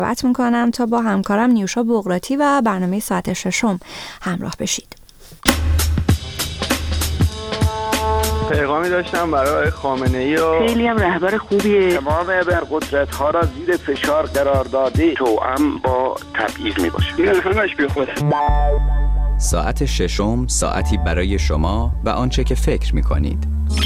دعوت میکنم تا با همکارم نیوشا بقراتی و برنامه ساعت ششم همراه بشید. پیغامی داشتم برای خامنه‌ای و خیلی هم رهبر خوبیه. تمام ابرقدرت‌ها را زیر فشار قرار داده، توأم با تبعیض میباشه. این همش بی خود. ساعت ششم، ساعتی برای شما و آنچه که فکر می‌کنید.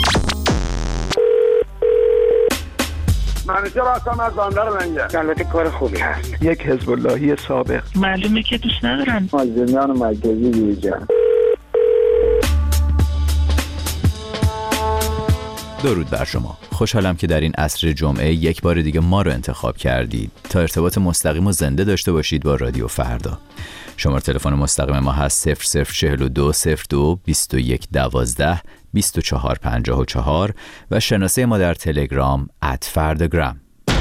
منوچهر هستم از بندر منجر. البته کار خوبی هست. یک حزب اللهی سابق. معلومه که دوست ندارن. مازندران مرکزی بیرجان. درود بر شما. خوشحالم که در این عصر جمعه یک بار دیگه ما رو انتخاب کردید تا ارتباط مستقیم و زنده داشته باشید با رادیو فردا. شماره تلفن مستقیم ما هست 0042 02 21 12 24 54 و شناسه ما در تلگرام @فرdagram.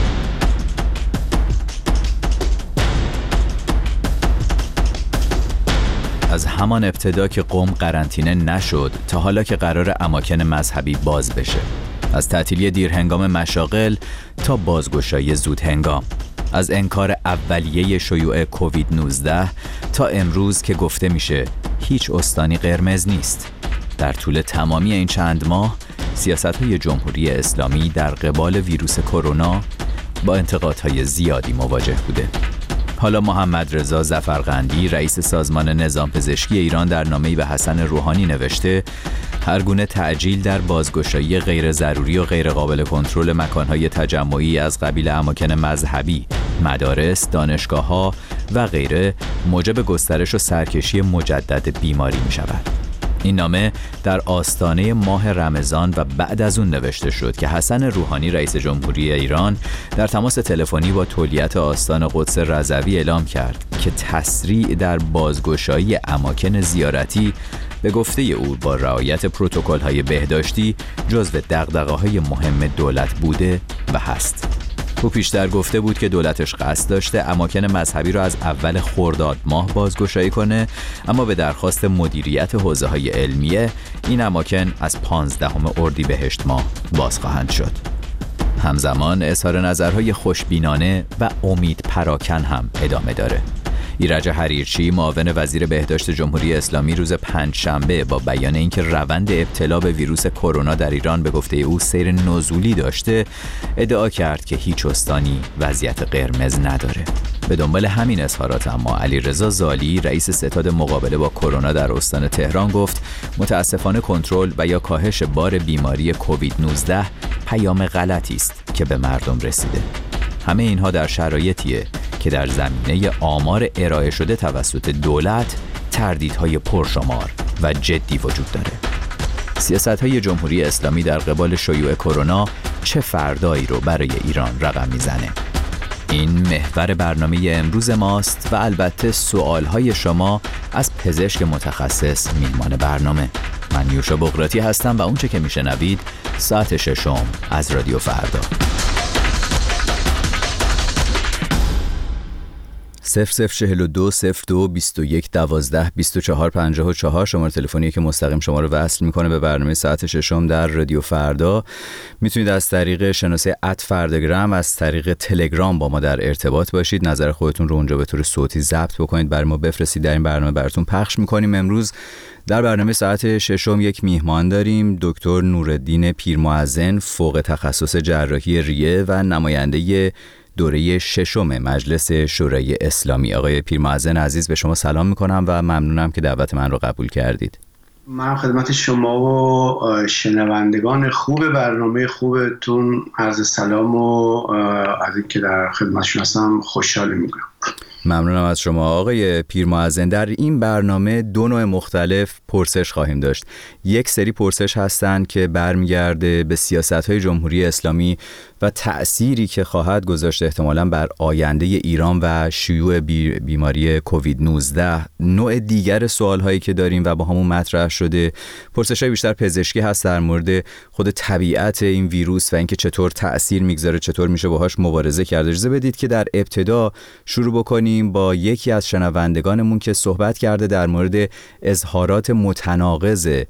از همان ابتدا که قم قرنطینه نشد تا حالا که قرار اماکن مذهبی باز بشه، از تعطیلی دیرهنگام مشاغل تا بازگشایی زودهنگام، از انکار اولیه شیوع کووید 19 تا امروز که گفته میشه هیچ استانی قرمز نیست. در طول تمامی این چند ماه سیاست‌های جمهوری اسلامی در قبال ویروس کرونا با انتقادهای زیادی مواجه بوده. حالا محمد رضا ظفرقندی رئیس سازمان نظام پزشکی ایران در نامه‌ای به حسن روحانی نوشته هر گونه تعجیل در بازگشایی غیر ضروری و غیر قابل کنترل مکان‌های تجمعی از قبیل اماکن مذهبی، مدارس، دانشگاه‌ها و غیره موجب گسترش و سرکشی مجدد بیماری می‌شود. این نامه در آستانه ماه رمضان و بعد از اون نوشته شد که حسن روحانی رئیس جمهوری ایران در تماس تلفنی با تولیت آستان قدس رضوی اعلام کرد که تسریع در بازگشایی اماکن زیارتی به گفته او با رعایت پروتکل‌های بهداشتی جزو دغدغه‌های مهم دولت بوده و هست. او پیشتر گفته بود که دولتش قصد داشته اماکن مذهبی را از اول خرداد ماه بازگشایی کنه، اما به درخواست مدیریت حوزه‌های علمیه این اماکن از 15 اردیبهشت ماه باز خواهند شد. همزمان اظهار نظرهای خوشبینانه و امید پراکن هم ادامه داره. ایرج حریرچی معاون وزیر بهداشت جمهوری اسلامی روز پنجشنبه با بیان اینکه روند ابتلا به ویروس کرونا در ایران به گفته او سیر نزولی داشته، ادعا کرد که هیچ استانی وضعیت قرمز نداره. به دنبال همین اظهارات اما علیرضا زالی رئیس ستاد مقابله با کرونا در استان تهران گفت متاسفانه کنترل و یا کاهش بار بیماری کووید 19 پیام غلطی است که به مردم رسیده. همه اینها در شرایطیه که در زمینه آمار ارائه شده توسط دولت تردیدهای پرشمار و جدی وجود داره. سیاست‌های جمهوری اسلامی در قبال شیوع کرونا چه فردایی رو برای ایران رقم میزنه؟ این محور برنامه امروز ماست و البته سوالهای شما از پزشک متخصص میهمان برنامه. من نیوشا بقراتی هستم و اونچه که میشنوید ساعت ششم از رادیو فردا. 0042 02 21 12 24 54 شماره تلفنی که مستقیم شما رو وصل میکنه به برنامه ساعت ششم در رادیو فردا. میتونید از طریق شناسه @فرداگرام از طریق تلگرام با ما در ارتباط باشید. نظر خودتون رو اونجا به طور صوتی ضبط بکنید، برای ما بفرستید، در این برنامه براتون پخش میکنیم. امروز در برنامه ساعت ششم یک میهمان داریم، دکتر نورالدین پیرمؤذن، فوق تخصص جراحی ریه و نماینده دوره ششم مجلس شورای اسلامی. آقای پیرمؤذن عزیز به شما سلام میکنم و ممنونم که دعوت من رو قبول کردید. من خدمت شما و شنوندگان خوب برنامه خوبتون عرض سلام و از اینکه در خدمتشون هستم خوشحال میکنم. ممنونم از شما آقای پیرمؤذن. در این برنامه دو نوع مختلف پرسش خواهیم داشت. یک سری پرسش هستند که برمیگرده به سیاست‌های جمهوری اسلامی و تأثیری که خواهد گذاشت احتمالاً بر آینده ایران و شیوع بیماری کووید 19. نوع دیگر سوال‌هایی که داریم و با همون مطرح شده پرسش‌های بیشتر پزشکی هست در مورد خود طبیعت این ویروس و اینکه چطور تأثیر میگذاره، چطور میشه باهاش مبارزه کرد. اجازه بدید که در ابتدا شروع بکنیم با یکی از شنوندگانمون که صحبت کرده در مورد اظهارات متناقض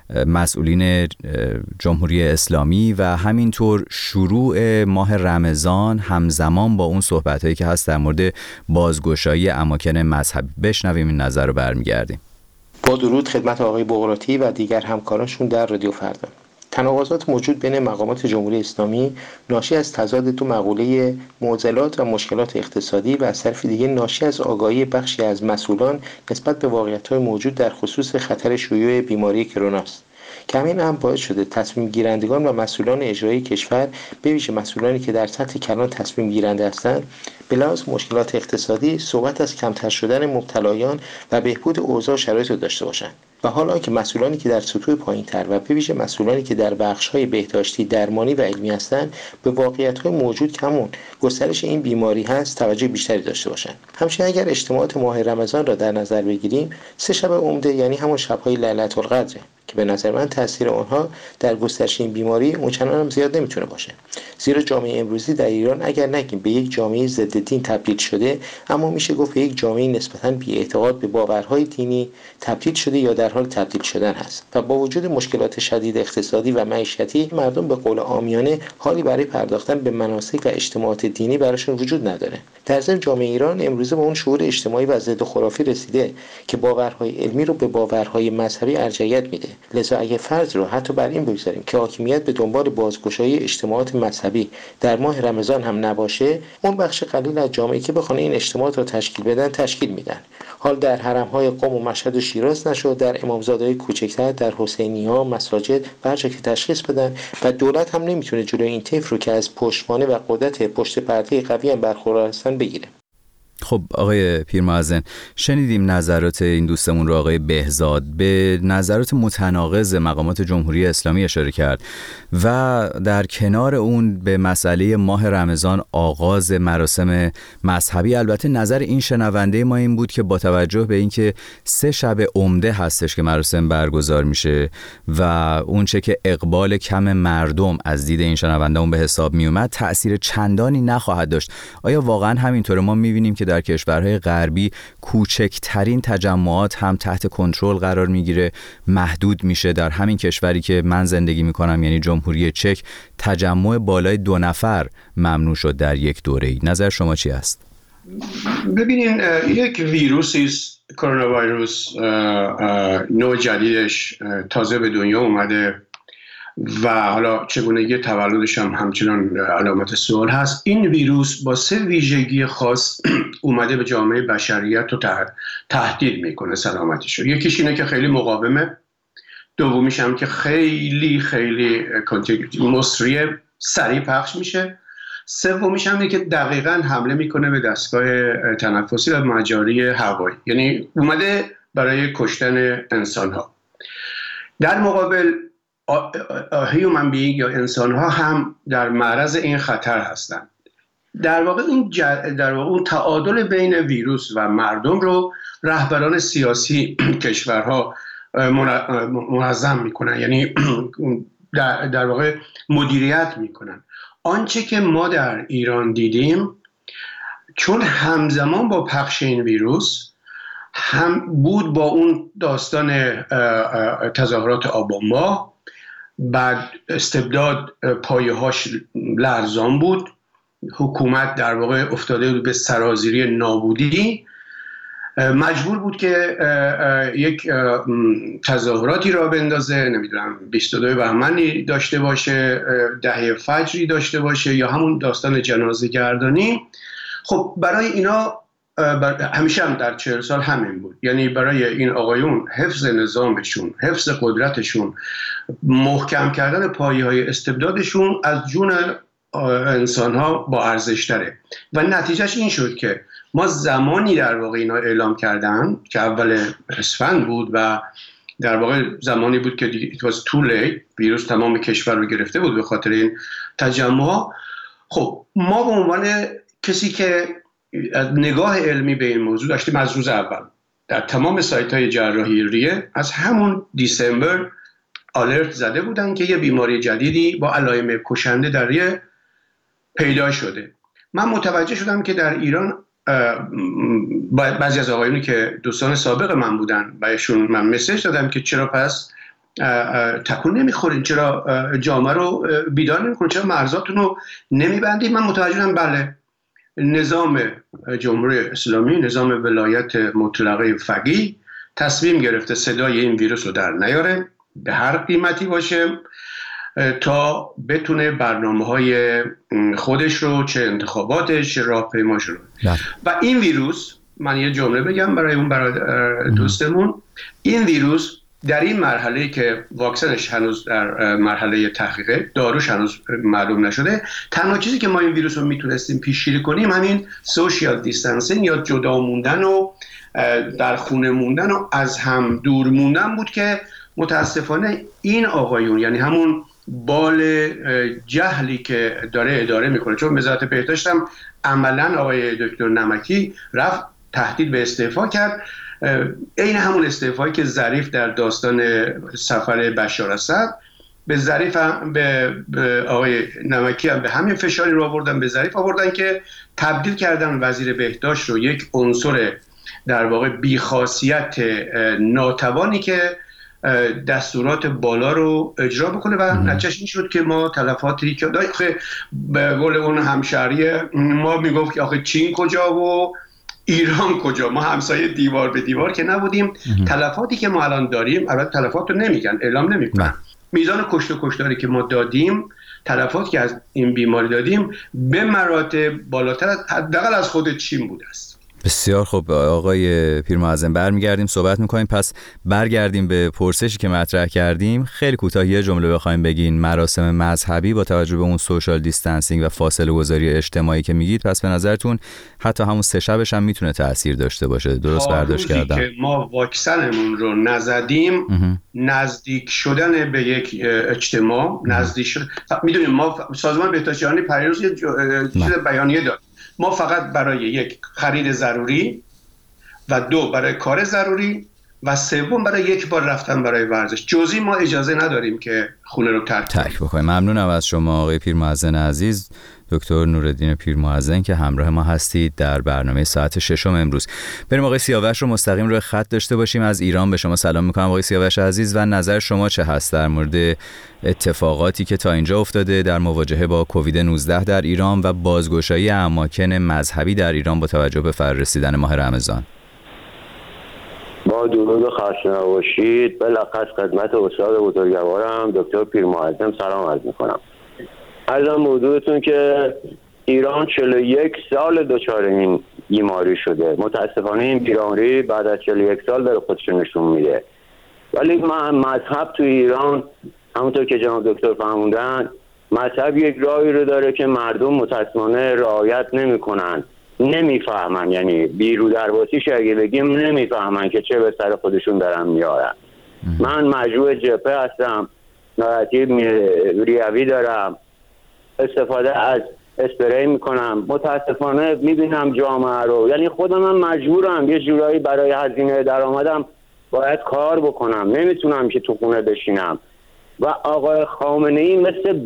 مسئولین جمهوری اسلامی و همینطور شروع ماه رمضان همزمان با اون صحبت‌هایی که هست در مورد بازگشایی اماکن مذهبی. بشنویم این نظر رو برمیگردیم. با درود خدمت آقای بغراتی و دیگر همکارانشون در رادیو فردا. تناقضات موجود بین مقامات جمهوری اسلامی ناشی از تضاد دو مقوله معضلات و مشکلات اقتصادی و از طرف دیگه ناشی از آگاهی بخشی از مسئولان نسبت به واقعیت‌های موجود در خصوص خطر شیوع بیماری کرونا است. که همین هم باعث شده تصمیم گیرندگان و مسئولان اجرایی کشور، به ویژه مسئولانی که در سطح کلان تصمیم گیرنده هستند، به لحاظ مشکلات اقتصادی صحبت از کمتر شدن مبتلایان و بهبود اوضاع شرایط داشته باشند. و حالا که مسئولانی که در سطوح پایین‌تر و به ویژه مسئولانی که در بخش‌های بهداشتی، درمانی و علمی هستند، به واقعیت‌های موجود که همون گسترش این بیماری هست توجه بیشتری داشته باشند. همچنین اگر اجتماعات ماه رمضان را در نظر بگیریم، 3 شب عمده یعنی همون شب‌های لیلة القدر که به نظر من تاثیر آنها در گسترش این بیماری اونچنان هم زیاد نمیتونه باشه. زیرا جامعه امروزی در ایران اگر نگیم به یک جامعه ضد دین تبدیل شده، اما میشه گفت به یک جامعه نسبتاً بی‌اعتقاد به باورهای دینی تبدیل شده یا در حال تبدیل شدن هست. و با وجود مشکلات شدید اقتصادی و معیشتی، مردم به قول عامیانه حالی برای پرداختن به مناسک و اجتماعات دینی براشون وجود نداره. در ضمن جامعه ایران امروزه به اون شعور اجتماعی و ضد خرافی رسیده که باورهای علمی رو به باورهای مذهبی ارجحیت میده. لذا اگه فرض رو حتی بر این بگذاریم که حاکمیت به دنبال بازگشایی اجتماعات مذهبی در ماه رمضان هم نباشه، اون بخش قلیل از جامعه که بخونه این اجتماعات رو تشکیل بدن تشکیل میدن. حال در حرم‌های قم و مشهد و شیراز نشد، در امامزاده‌های کوچکتر، در حسینی‌ها، مساجد، برجا که تشخیص بدن و دولت هم نمیتونه جلوی این طیف رو که از پشتوانه و قدرت پشت پرده قوی هم برخوردار هستن بگیره. خب آقای پیرمحسن، شنیدیم نظرات این دوستمون رو آقای بهزاد به نظرات متناقض مقامات جمهوری اسلامی اشاره کرد و در کنار اون به مسئله ماه رمضان، آغاز مراسم مذهبی. البته نظر این شنونده ما این بود که با توجه به اینکه 3 شب عمده هستش که مراسم برگزار میشه و اون چه که اقبال کم مردم از دید این شنونده اون به حساب می اومد، تأثیر چندانی نخواهد داشت. آیا واقعا همینطوره؟ ما میبینیم که در کشورهای غربی کوچکترین تجمعات هم تحت کنترل قرار میگیره، محدود میشه. در همین کشوری که من زندگی میکنم یعنی جمهوری چک، تجمع بالای 2 نفر ممنوع شد در یک دوره‌ای. نظر شما چی است؟ ببینین، یک ویروسی است، کرونا ویروس، نوع جدیدش تازه به دنیا اومده و حالا چگونگی تولدش هم همچنان علامت سوال هست. این ویروس با 3 ویژگی خاص اومده به جامعه بشریت رو تهدید میکنه سلامتیشو. یکیش اینه که خیلی مقاومه، دومیش هم که خیلی مصریه، سریع پخش میشه، سومیش هم اینه که دقیقاً حمله میکنه به دستگاه تنفسی و مجاری هوایی، یعنی اومده برای کشتن انسان ها. در مقابل هیومن بینگ یا انسان ها هم در معرض این خطر هستند. در واقع اون تعادل بین ویروس و مردم رو رهبران سیاسی کشورها منظم میکنن، یعنی در واقع مدیریت میکنن. آنچه که ما در ایران دیدیم، چون همزمان با پخش این ویروس هم بود با اون داستان تظاهرات آبان ماه، بعد استبداد پایه‌هاش لرزان بود، حکومت در واقع افتاده بود به سرازیری نابودی، مجبور بود که یک تظاهراتی را بندازه، نمیدونم 22 بهمنی داشته باشه، 10 فجری داشته باشه یا همون داستان جنازه گردانی. خب برای اینا همیشه هم در 40 سال همین بود، یعنی برای این آقایون حفظ نظامشون، حفظ قدرتشون، محکم کردن پایه‌های استبدادشون از جون انسان‌ها با ارزش تره و نتیجهش این شد که ما زمانی در واقع اینا اعلام کردن که اول اسفند بود و در واقع زمانی بود که it was too late، ویروس تمام کشور رو گرفته بود به خاطر این تجمع. خب ما به عنوان کسی که نگاه علمی به این موضوع داشتیم، از روز اول در تمام سایت‌های جراحی ریه از همون دیسمبر آلرت زده بودن که یه بیماری جدیدی با علائم کشنده در ریه پیدا شده. من متوجه شدم که در ایران بعضی از آقایونی که دوستان سابق من بودن بهشون من مسیج دادم که چرا پس تکون نمیخورین؟ چرا جامعه رو بیدار نمیکنین؟ چرا مرزاتون رو نمیبندین؟ من متوجهم بله نظام جمهوری اسلامی، نظام ولایت مطلقه فقیه تصمیم گرفته صدای این ویروس رو در نیاره به هر قیمتی باشه تا بتونه برنامه‌های خودش رو چه انتخاباتش چه راهپیماش رو و این ویروس، من یه جمله بگم برای اون برای دوستمون، این ویروس در این مرحله که واکسنش هنوز در مرحله تحقیقه، داروش هنوز معلوم نشده، تنها چیزی که ما این ویروس رو میتونستیم پیشگیری کنیم همین سوشیال دیستنسینگ یا جدا موندن و در خونه موندن و از هم دور موندن بود که متاسفانه این آقایون، یعنی همون بال جهلی که داره اداره میکنه، چون وزارت بهداشت هم عملا آقای دکتر نمکی رفت تهدید به استعفا کرد، عین همون استعفایی که ظریف در داستان سفر بشار اسد به ظریف هم به آقای نمکی هم به همین فشاری رو آوردن، به ظریف آوردن که تبدیل کردن وزیر بهداشت رو یک عنصر در واقع بیخاصیت ناتوانی که دستورات بالا رو اجرا بکنه و نتیجهش این شد که ما تلفاتی که به قول اون همشهری ما میگفت که آخه چین کجا و ایران کجا، ما همسایه دیوار به دیوار که نبودیم. تلفاتی که ما الان داریم، البته تلفات رو نمیگن، اعلام نمیکنن، میزان کشت و کشتاری که ما دادیم، تلفاتی که از این بیماری دادیم به مراتب بالاتر حداقل از خود چین بوده است. بسیار خب آقای پیرمعظم، برمیگردیم صحبت میکنیم. پس برگردیم به پرسشی که مطرح کردیم. خیلی کوتاه یه جمله بخوایم بگین مراسم مذهبی با توجه به اون سوشال دیستنسینگ و فاصله گذاری اجتماعی که میگید، پس به نظرتون حتی همون 3 شبش هم میتونه تاثیر داشته باشه؟ درست برداشت کردم؟ که ما واکسنمون رو نزدیم، نزدیک شدن به یک اجتماع، نزدیک شد. میدونیم ما سازمان بهداشت جهانی پریروز یه چیز بیانیه داد، ما فقط برای یک خرید ضروری و 2 برای کار ضروری و 3 برای یک بار رفتن برای ورزش جزئی ما اجازه نداریم که خونه رو ترک بکنیم. ممنونم از شما آقای پیرمعظم عزیز، دکتر نورالدین پیرمعظم که همراه ما هستید در برنامه ساعت 6 امروز. بریم آقای سیاوش رو مستقیم روی خط داشته باشیم. از ایران به شما سلام میکنم آقای سیاوش عزیز و نظر شما چه هست در مورد اتفاقاتی که تا اینجا افتاده در مواجهه با کووید 19 در ایران و بازگشایی اماکن مذهبی در ایران با توجه به فرارسیدن ماه رمضان؟ با درود و خسته نباشید. بالاخص خدمت استاد بزرگوارم دکتر پیرمعظم سلام عرض میکنم. عرضم موضوعتون که ایران 41 سال دچار این بیماری شده. متاسفانه این بیماری بعد از 41 سال داره خودش نشون میده. ولی مذهب تو ایران همونطور که جناب دکتر فرمودن، مذهب یک راهی رو داره که مردم متاسفانه رعایت نمیکنن، نمیفهمن، یعنی بیرو درباسیش اگه بگیم نمیفهمن که چه به سر خودشون دارن میارن. من مجروح جبهه هستم، ناراحتی ریوی دارم، استفاده از اسپری میکنم، متاسفانه میبینم جامعه رو، یعنی خودم هم مجبورم یه جورایی برای هزینه درآمدم باید کار بکنم، نمیتونم که تو خونه بشینم. و آقای خامنه‌ای مثل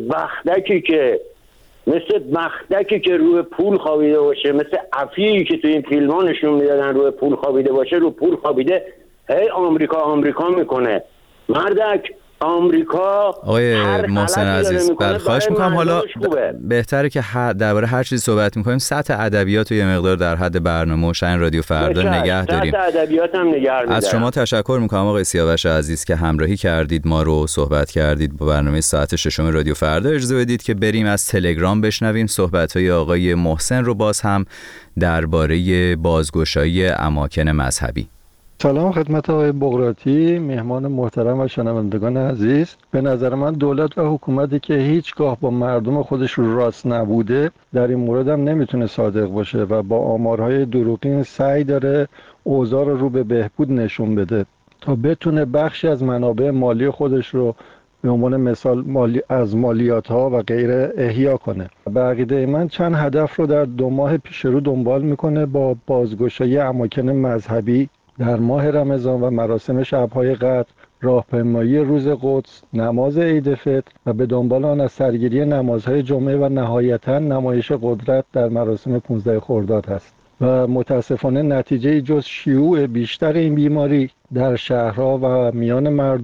بختکی که روی پول خوابیده باشه، مثل عفیفی که تو این فیلم‌ها نشون میدادن روی پول خوابیده باشه، رو پول خوابیده، هی آمریکا میکنه. مردک آمریکا آقای محسن عزیز خواهش میکنم، حالا بهتره که درباره هر چیزی صحبت میکنیم سطح ادبیات رو یه مقدار در حد برنامه و شأن رادیو فردا نگه داریم. سطح ادبیات هم نگه می‌دارم. از شما تشکر میکنم آقای سیاوش عزیز که همراهی کردید، ما رو صحبت کردید با برنامه ساعت 6 رادیو فردا. اجازه بدید که بریم از تلگرام بشنویم صحبت‌های آقای محسن رو باز هم درباره بازگشایی اماکن مذهبی. سلام خدمت آقای بغراتی، مهمان محترم و شنوندگان عزیز. به نظر من دولت و حکومتی که هیچگاه با مردم خودش رو راست نبوده در این مورد هم نمیتونه صادق باشه و با آمارهای دروغین سعی داره اوضاع رو به بهبود نشون بده تا بتونه بخشی از منابع مالی خودش رو به عنوان مثال از مالیات ها و غیره احیا کنه. به عقیده من چند هدف رو در 2 ماه پیش رو دنبال میکنه با بازگشایی اماکن مذهبی در ماه رمضان و مراسم شب‌های قدر، راهپیمایی روز قدس، نماز عید فطر و به دنبال آن از سرگیری نمازهای جمعه و نهایتاً نمایش قدرت در مراسم 15 خرداد است. و متاسفانه نتیجه جز شیوع بیشتر این بیماری در شهرها و میان مردم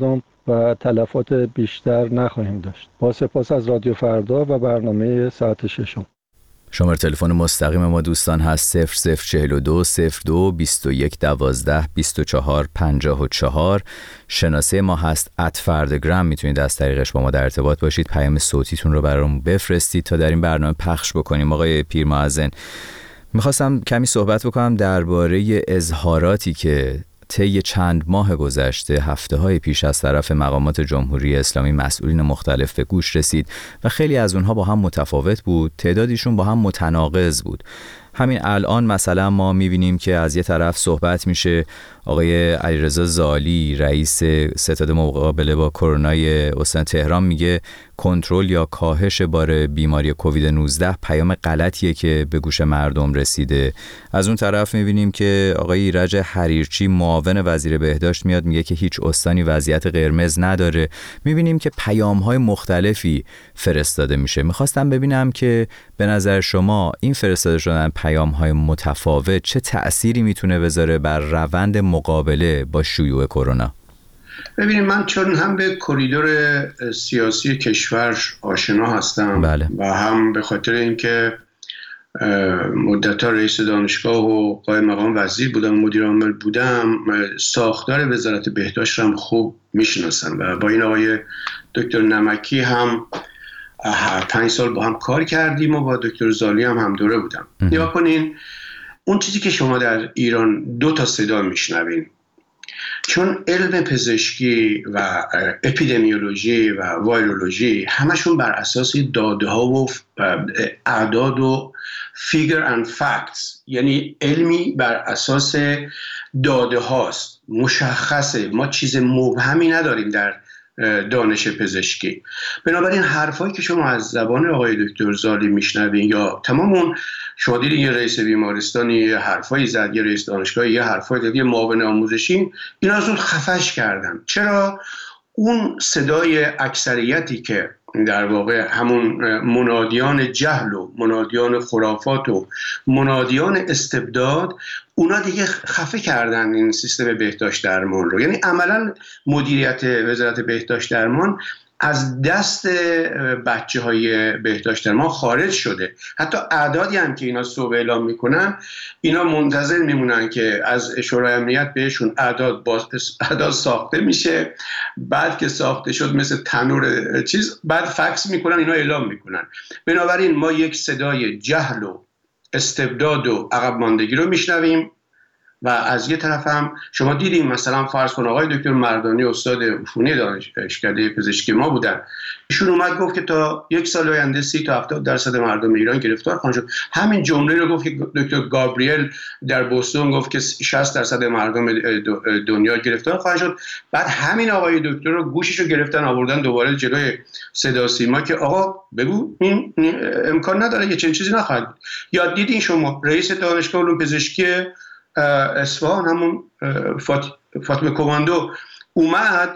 و تلفات بیشتر نخواهیم داشت. با سپاس از رادیو فردا و برنامه ساعت 6. شماره تلفن مستقیم ما دوستان هست 0042 02 21 12 24 54. شناسه ما هست @فردگرام، میتونید از طریقش با ما در ارتباط باشید، پیام صوتیتون رو برامون بفرستید تا در این برنامه پخش بکنیم. آقای پیرمعزن، میخواستم کمی صحبت بکنم درباره اظهاراتی که طی چند ماه گذشته، هفته‌های پیش از طرف مقامات جمهوری اسلامی مسئولین مختلف به گوش رسید و خیلی از اونها با هم متفاوت بود، تعدادیشون با هم متناقض بود. همین الان مثلا ما میبینیم که از یه طرف صحبت میشه آقای علیرضا زالی، رئیس ستاد مقابله با کرونای استان تهران، میگه کنترل یا کاهش بار بیماری کووید 19 پیام غلطیه که به گوش مردم رسیده. از اون طرف میبینیم که آقای ایرج حریرچی، معاون وزیر بهداشت، میاد میگه که هیچ استانی وضعیت قرمز نداره. میبینیم که پیام‌های مختلفی فرستاده میشه. میخواستم ببینم که به نظر شما این فرستاده شدن پیام‌های متفاوت چه تأثیری میتونه بذاره بر روند مقابله با شیوع کرونا؟ ببینید، من چون هم به کریدور سیاسی کشور آشنا هستم، بله، و هم به خاطر اینکه مدت‌ها رئیس دانشگاه و قائم مقام وزیر بودم، مدیر عامل بودم، ساختار وزارت بهداشت هم خوب میشناسم و با این آقای دکتر نمکی هم 5 سال با هم کار کردیم و با دکتر زالی هم دوره بودم. نگاه کنین، اون چیزی که شما در ایران 2 صدا میشنوین، چون علم پزشکی و اپیدمیولوژی و وایرولوژی همشون بر اساس داده ها و اعداد و figure and facts، یعنی علمی بر اساس داده هاست، مشخصه، ما چیز مبهمی نداریم در دانش پزشکی. بنابراین حرفایی که شما از زبان آقای دکتر زالی میشنوین یا تمام اون، شما دیدین یه رئیس بیمارستانی یه حرفایی زد، یه رئیس دانشگاه یه حرفایی زد، یه معاون آموزشی، اینا از اون خفش کردن. چرا؟ اون صدای اکثریتی که در واقع همون منادیان جهل و منادیان خرافات و منادیان استبداد، اونا دیگه خفه کردن این سیستم بهداشت درمان رو. یعنی عملا مدیریت وزارت بهداشت درمان از دست بچه های بهداشت درمان خارج شده. حتی اعدادی هم که اینا صبح اعلام میکنن، اینا منتظر میمونن که از شورای امنیت بهشون اعداد ساخته میشه، بعد که ساخته شد مثل تنور چیز، بعد فکس میکنن، اینا اعلام میکنن. بنابراین ما یک صدای جهل و استبداد و عقب ماندگی رو میشنویم و از یه طرف هم شما دیدیم مثلا فرض کن آقای دکتر مردانی، استاد عفونی دانشکده پزشکی ما بودن، ایشون اومد گفت که تا 1 سال آینده 30 تا 70% مردم ایران گرفتار خواهند شد. همین جمله رو گفت که دکتر گابریل در بوستون گفت که 60% مردم دنیا گرفتار خواهند شد. بعد همین آقای دکتر رو گوشش رو گرفتن آوردن دوباره جلوی صدا سیما که آقا بگو این امکان نداره، یه چنین چیزی نخواهد. یاد دیدین شما رئیس دانشگاه علوم پزشکی اصفهان، همون فاطمه کماندو، اومد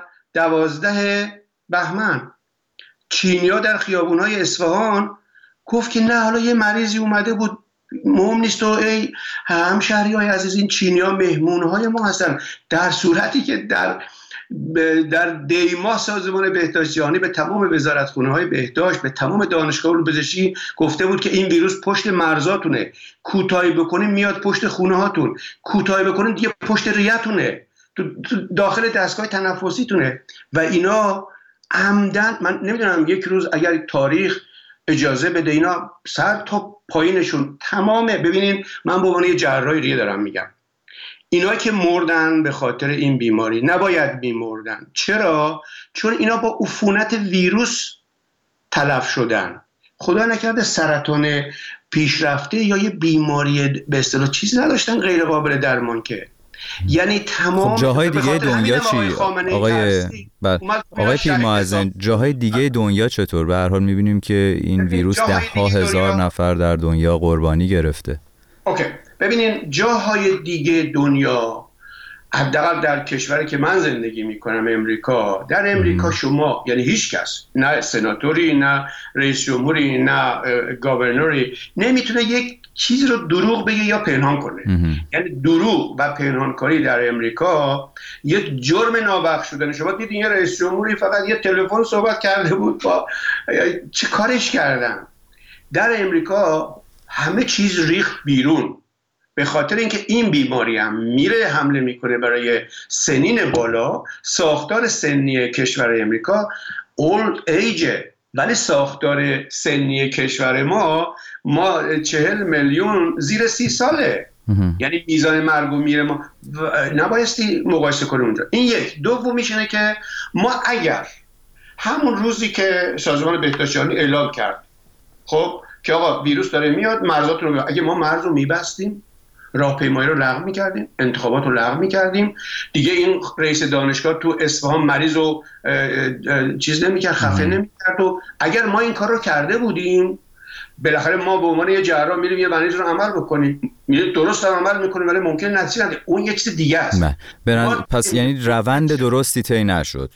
12 بهمن، چینیا در خیابونهای اصفهان گفت که نه، حالا یه مریضی اومده بود، مهم نیست، و ای همشهریای عزیز، این چینیا مهمونهای ما هستن، در صورتی که در دیما سازمان بهداشت جهانی به تمام وزارتخونه‌های بهداشت، به تمام دانشگاه علوم پزشکی گفته بود که این ویروس پشت مرزاتونه، کوتاهی بکنین میاد پشت خونه هاتون، کوتاهی بکنین دیگه پشت ریتونه، تو داخل دستگاه تنفسیتونه. و اینا عمدن، من نمیدونم، یک روز اگر تاریخ اجازه بده، اینا سر تا پایینشون تمامه. ببینین، من به عنوان جراح ریه دارم میگم، اینا که مردن به خاطر این بیماری نباید میمردن. چرا؟ چون اینا با عفونت ویروس تلف شدن. خدا نکرده سرطان پیشرفته یا یه بیماری به اصطلاح چیزی نداشتن غیر قابل درمان که. یعنی تمام جاهای دیگه دنیا چی؟ آقای پیرمعزن، جاهای دیگه دنیا چطور؟ به هر حال میبینیم که این ویروس 10,000 نفر در دنیا قربانی گرفته. اوکی، ببینین جاهای دیگه دنیا، حداقل در کشوری که من زندگی میکنم، امریکا، در امریکا شما، یعنی هیچ کس، نه سناتوری، نه رئیس جمهوری، نه گاورنوری، نمیتونه یک چیزی رو دروغ بگه یا پنهان کنه. یعنی دروغ و پنهانکاری در امریکا یک جرم نابخشودنی. شما دیدین یه رئیس جمهوری فقط یه تلفن صحبت کرده بود با چه کارش کردن. در امریکا همه چیز ریخت بیرون به خاطر اینکه این بیماری هم میره حمله میکنه برای سنین بالا. ساختار سنی کشور امریکا اولد ایجه، ولی ساختار سنی کشور ما 40 میلیون زیر 30 ساله. یعنی میزان مرگ و میر ما نبایستی مقایسه کنیم اونجا. این یک. دومیش اینه که ما اگر همون روزی که سازمان بهداشت جهانی اعلام کرد خب که آقا ویروس داره میاد مرزاتون رو، اگه ما مرز رو میبستیم، راهپیمایی رو لغو می‌کردیم، انتخابات رو لغو می‌کردیم، دیگه این رئیس دانشگاه تو اصفهان مریض رو چیز نمی‌کرد، خفه نمی‌کرد. و اگر ما این کار رو کرده بودیم، بالاخره ما به عنوان یه جراح میریم یه مریض رو عمل بکنیم، درست هم عمل می‌کنیم ولی ممکن نتیجه نده. اون یک چیز دیگه است. پس یعنی روند درستی طی نشد.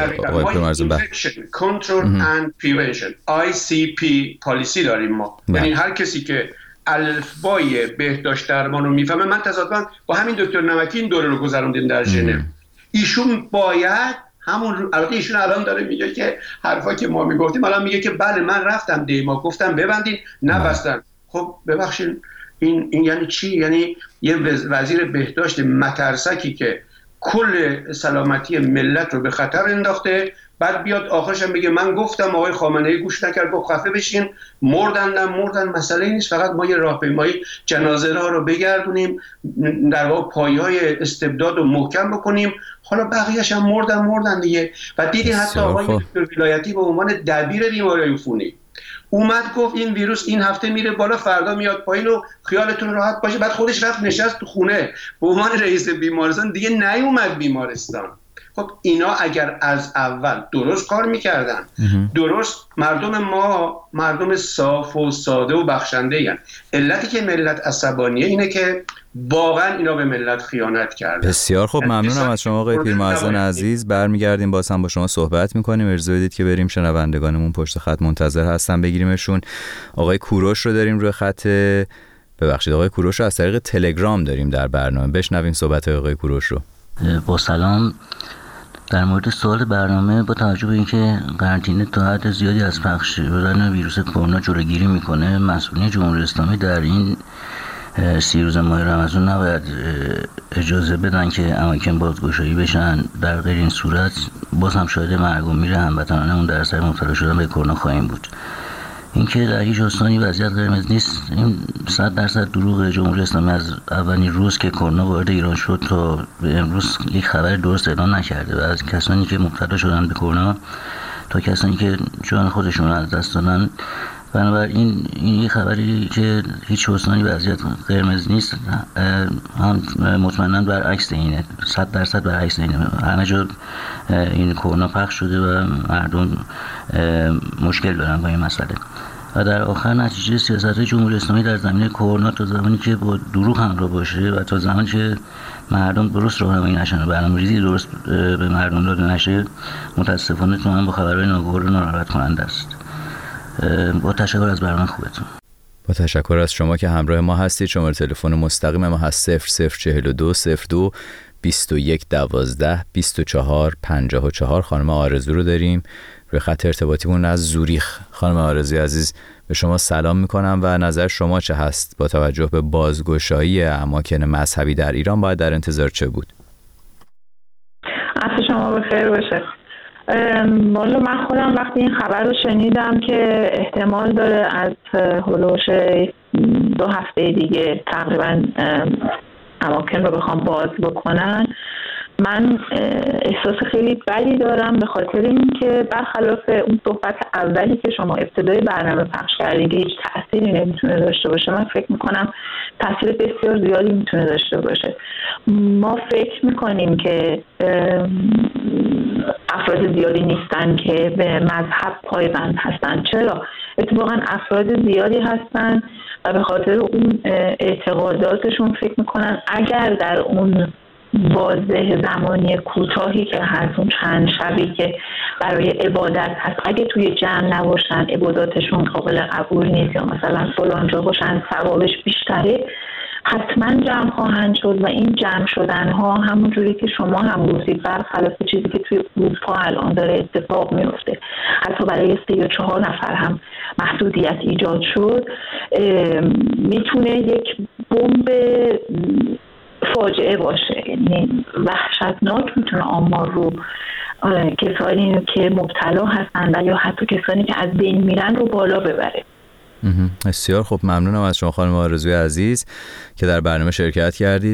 Control and Prevention ICP پالیسی داریم ما. یعنی هر کسی که الفبای بهداشت درمان رو میفهمه. من تصادفاً با همین دکتر نمکی این دوره رو گذروندیم در ژنو. ایشون باید همون البته ایشون الان داره میگه که حرفا که ما میگفتیم الان میگه که بله من رفتم دیما گفتم ببندین نبستن. خب ببخشید این یعنی چی؟ یعنی یه وزیر بهداشت مترسکی که کل سلامتی ملت رو به خطر انداخته، بعد بیاد آخرش هم بگه من گفتم آقای خامنه‌ای گوش نکرد، گفت خفه بشین، مردن. مسئله نیست، فقط ما یه راهپیمایی جنازه ها رو بگردونیم، در واقع پایه‌های استبداد رو محکم بکنیم، حالا بقیه‌اش هم مردن دیگه. و دیدی حتی آقای دکتر ولایتی به عنوان دبیر بیماری عفونی اومد گفت این ویروس این هفته میره بالا فردا میاد پایین و خیالتون راحت باشه. بعد خودش رفت نشست تو خونه به عنوان رئیس بیمارستان، دیگه نیومد بیمارستان. خب اینا اگر از اول درست کار میکردن، درست مردم ما مردم صاف و ساده و بخشنده این. علتی که ملت عصبانیه اینه که واقعا اینا به ملت خیانت کردن. بسیار خوب، ممنونم از شما آقای پیرمحسن عزیز. برمیگردیم باز هم با شما صحبت میکنیم. اجازه بدید که بریم، شنوندگانمون پشت خط منتظر هستن بگیریمشون. آقای کوروش رو داریم روی خط، ببخشید آقای کوروش رو از طریق تلگرام داریم در برنامه. بشنویم صحبت آقای کوروش رو. با سلام. در مورد سوال برنامه، با توجه به اینکه قرنطینه تا حد زیادی از پخش شدن ویروس کرونا جلوگیری میکنه، مسئولین جمهوری اسلامی در این 30 روز ماه رمضان نباید اجازه بدن که اماکن بازگشایی بشن. در غیر این صورت باز هم شاهد مرگ و میر هموطنانمون در اثر مبتلا شدن به کرونا خواهیم بود. اینکه در هیچ استانی وضعیت قرمز نیست، این 100% دروغ. جمهوری اسلامی از اولین روز که کرونا وارد ایران شد تا به امروز یک خبر درست اعلام نکرده و از کسانی که مبتلا شدن به کرونا تا کسانی که جان خودشون رو از دست دادن. بنابراین این خبری که هیچ استانی وضعیت قرمز نیست هم مطمئنا برعکس اینه، 100% برعکس اینه. همه جا این کرونا پخش شده و مردم مشکل دارن با این مسئله. و در آخر نتیجه سیاست جمهوری اسلامی در زمینه کرونا تا زمانی که با دروغ همراه باشه و تا زمانی که مردم درست راهنمایی نشن و برنامه‌ریزی درست به مردم داده نشه، متاسفانه تو هم با خبرهای ناگوار و ناراحت کننده است. با تشکر از برنامه خوبتون. با تشکر از شما که همراه ما هستید. شماره تلفن مستقیم ما هست 0042 02 21 12 24 54. خانم آرزو رو داریم روی خط ارتباطیمون از زوریخ. خانم آرزوی عزیز، به شما سلام میکنم و نظر شما چه هست با توجه به بازگشایی اماکن مذهبی در ایران؟ باید در انتظار چه بود؟ عصر شما بخیر باشه. والا من خودم وقتی این خبر رو شنیدم که احتمال داره از هلوش 2 هفته دیگه تقریبا اماکن رو بخوام باز بکنن، من احساس خیلی بدی دارم، به خاطر اینکه برخلاف اون صحبت اولی که شما ابتدای برنامه پخش کردید هیچ تأثیری نمیتونه داشته باشه، من فکر میکنم تأثیر بسیار زیادی میتونه داشته باشه. ما فکر میکنیم که افراد زیادی نیستن که به مذهب پایبند هستن. چرا؟ اتفاقا افراد زیادی هستن و به خاطر اون اعتقاداتشون فکر میکنن اگر در اون واضح زمانی کوتاهی که هست، اون چند شبی که برای عبادت هست، اگه توی جمع نباشن عباداتشون قابل قبول نیست یا مثلا فلانجا باشن ثوابش بیشتره، حتما جمع خواهند شد و این جمع شدن ها همون جوری که شما هم گفتید برخلاف چیزی که توی اروپا الان داره اتفاق میفته، حتی برای 3 یا 4 نفر هم محدودیت ایجاد شد، میتونه یک بمب فاجعه باشه. یعنی وحشتناک میتونه آمار رو کسانی که مبتلا هستن و یا حتی کسانی که از بین میرن رو بالا ببره. بسیار خب، ممنونم از شما خانم آرزوی عزیز که در برنامه شرکت کردید.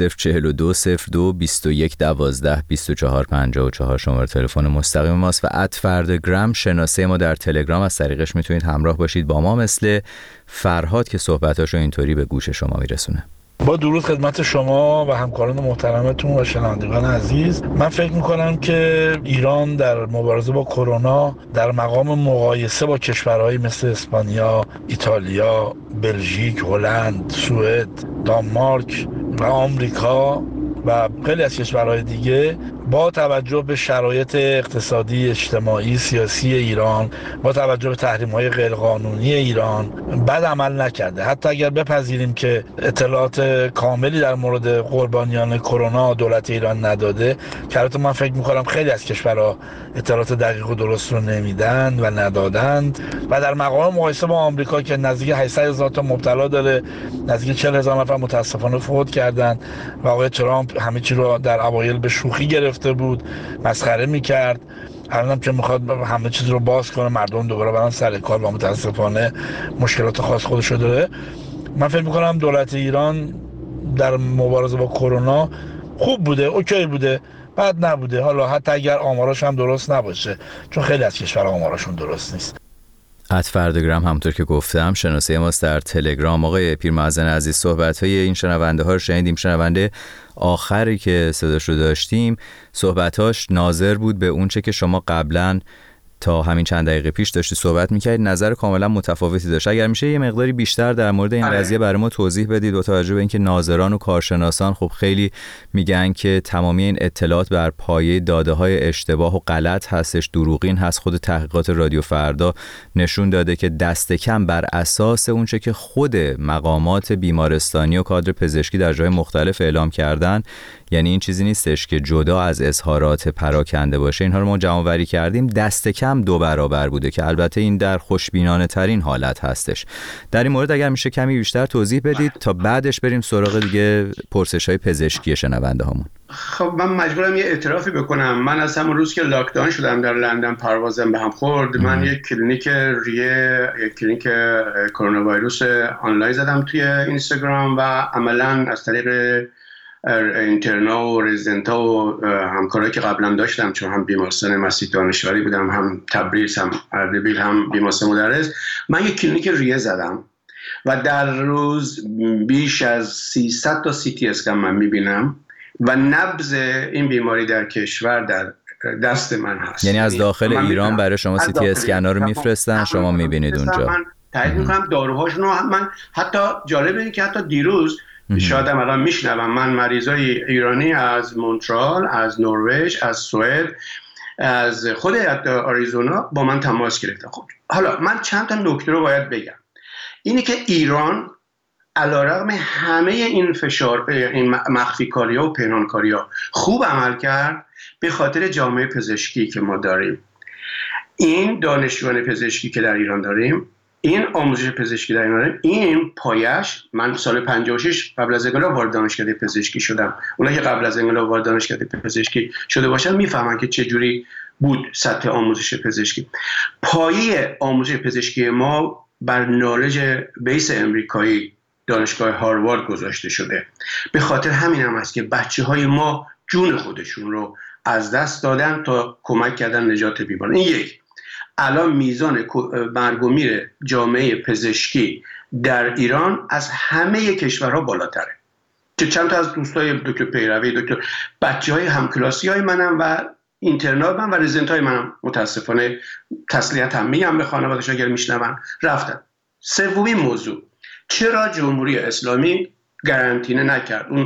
0042 02 21 12 24 54 شماره تلفن مستقیم ماست و @فردگرام شناسه ما در تلگرام، از طریقش میتونید همراه باشید با ما، مثل فرهاد که صحبتاشو اینطوری به گوش شما میرسونه. با درود خدمت شما و همکاران محترمتون و شنوندگان عزیز. من فکر میکنم که ایران در مبارزه با کرونا در مقام مقایسه با کشورهایی مثل اسپانیا، ایتالیا، بلژیک، هلند، سوئد، دانمارک و آمریکا و خیلی از کشورهای دیگه با توجه به شرایط اقتصادی، اجتماعی، سیاسی ایران، با توجه به تحریم‌های غیرقانونی ایران بد عمل نکرده. حتی اگر بپذیریم که اطلاعات کاملی در مورد قربانیان کرونا دولت ایران نداده، که البته من فکر می‌کنم خیلی از کشورها اطلاعات دقیق و درست رو نمیدن و ندادند، و در مقام مقایسه با آمریکا که نزدیک 800,000 تا مبتلا داره، نزدیک 40,000 نفر متاسفانه فوت کردن و آقای ترامپ همه چی رو در اوایل به شوخی گرفته بود، مسخره میکرد. الانم که میخواد همه چیز رو باز کنه، مردم دوباره برن سر کار و متاسفانه مشکلات خاص خودشو داره. من فکر میکنم دولت ایران در مبارزه با کرونا خوب بوده، اوکی بوده، بد نبوده، حالا حتی اگر آماراش هم درست نباشه، چون خیلی از کشورها آماراشون درست نیست. @فردگرام همونطور که گفتم شناسه ماست در تلگرام. آقای پیرمحسن عزیز، صحبت‌های این شنونده ها رو شنیدیم. شنونده آخری که صداش رو داشتیم صحبتاش ناظر بود به اونچه که شما قبلاً تا همین چند دقیقه پیش داشتی صحبت می‌کردید، نظر کاملا متفاوتی داشت. اگر میشه یه مقداری بیشتر در مورد این قضیه برای ما توضیح بدید، با توجه به اینکه ناظران و کارشناسان خب خیلی میگن که تمامی این اطلاعات بر پایه داده‌های اشتباه و غلط هستش، دروغین هست. خود تحقیقات رادیو فردا نشون داده که دست کم بر اساس اونچه که خود مقامات بیمارستانی و کادر پزشکی در جای مختلف اعلام کردن، یعنی این چیزی نیستش که جدا از اظهارات پراکنده باشه، اینها رو ما جمع‌آوری کردیم، دست کم 2 برابر بوده که البته این در خوشبینانه ترین حالت هستش. در این مورد اگر میشه کمی بیشتر توضیح بدید تا بعدش بریم سراغ دیگه پرسش‌های پزشکی شنونده هامون. خب من مجبورم یه اعترافی بکنم. من از همون روز که لاکداون شدم در لندن پروازم به هم خورد، من یک کلینیک کلینیک کرونا ویروس آنلاین زدم توی اینستاگرام و عملاً از طریق اینترنا و رزیدنتا و همکارایی که قبلا داشتم، چون هم بیمارستان مسیح دانشوری بودم، هم تبریز، هم اردبیل، هم بیمارستان مدرس، من یک کلینیک ریه زدم و در روز بیش از 300 تا سی تی اسکن من میبینم و نبض این بیماری در کشور در دست من هست. یعنی از داخل ایران برای شما سی تی اسکن ها رو میفرستن، شما میبینید اونجا. من تایید میکنم داروهاشون رو. من حتی جالب اینه که حتی دیروز شاید هم الان میشنوم، من مریضای ایرانی از مونترال، از نروژ، از سوئد، از خود آریزونا با من تماس گرفتن. خب حالا من چند تا نکته رو باید بگم. اینه که ایران علیرغم همه این فشار، این مخفی کاری‌ها و پنهان کاری‌ها خوب عمل کرد به خاطر جامعه پزشکی که ما داریم. این دانشجویان پزشکی که در ایران داریم، این آموزش پزشکی در ایران، این پایش، من سال 56 قبل از انقلاب وارد دانشکده پزشکی شدم. اونایی که قبل از انقلاب وارد دانشکده پزشکی شده باشن میفهمن که چه جوری بود سطح آموزش پزشکی. پایه آموزش پزشکی ما بر نالج بیس امریکایی دانشگاه هاروارد گذاشته شده. به خاطر همین هم است که بچه‌های ما جون خودشون رو از دست دادن تا کمک کردن نجات بیماران. این یک. الان میزان مرگ و میر جامعه پزشکی در ایران از همه کشورها بالاتره. که چند تا از دوستای دکتر پیروی، دکتر بچه‌های همکلاسی‌های منم و اینترنال من و رزیدنت‌های منم متاسفانه تسلیت هم میگم به خانواده‌اش اگر میشنون رفتن. سومین موضوع، چرا جمهوری اسلامی قرنطینه نکرد؟ اون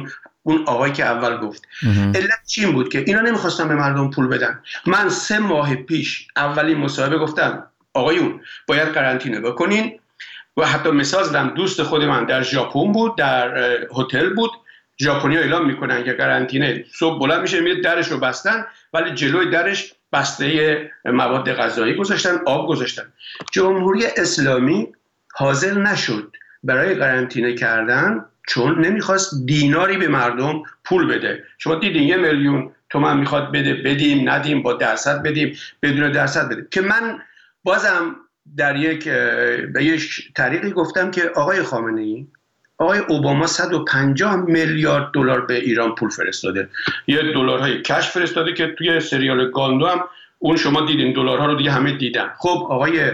اون آقایی که اول گفت. علت چی بود که اینا نمیخواستن به مردم پول بدن. من 3 ماه پیش اولین مصاحبه گفتم آقایون باید قرنطینه بکنین و حتی مثال زدم. دوست خود من در ژاپن بود، در هتل بود، ژاپنی‌ها اعلام میکنن که قرنطینه، صبح بلند میشه میره درش رو بستن ولی جلوی درش بسته مواد غذایی گذاشتن، آب گذاشتن. جمهوری اسلامی حاضر نشد برای قرنطینه کردن چون نمیخواست دیناری به مردم پول بده. شما دیدین 1 میلیون تومان میخواد بده، بدیم ندیم، با درصد بدیم بدون درصد بدیم. که من بازم در به یک طریقی گفتم که آقای خامنه‌ای، آقای اوباما 150 میلیارد دلار به ایران پول فرستاده. یه دلارهای کش فرستاده که توی سریال گاندو هم اون شما دیدین، دلارها رو دیگه همه دیدن. خب آقای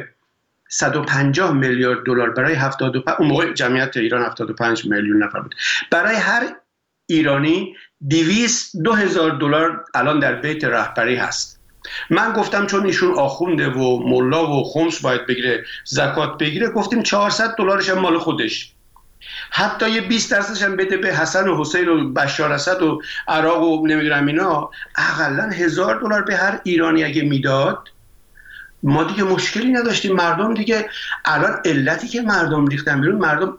150 میلیارد دلار برای 75، اون موقع جمعیت ایران 75 میلیون نفر بود، برای هر ایرانی 200,000 دلار الان در بیت رهبری هست. من گفتم چون ایشون آخونده و ملا و خمس باید بگیره، زکات بگیره، گفتیم 400 دلارش هم مال خودش، حتی یه 20% هم بده به حسن و حسین و بشار اسد و عراق و نمیدونم اینا. اقلا 1000 دلار به هر ایرانی اگه میداد ما دیگه مشکلی نداشتیم. مردم دیگه الان علتی که مردم ریختن بیرون، مردم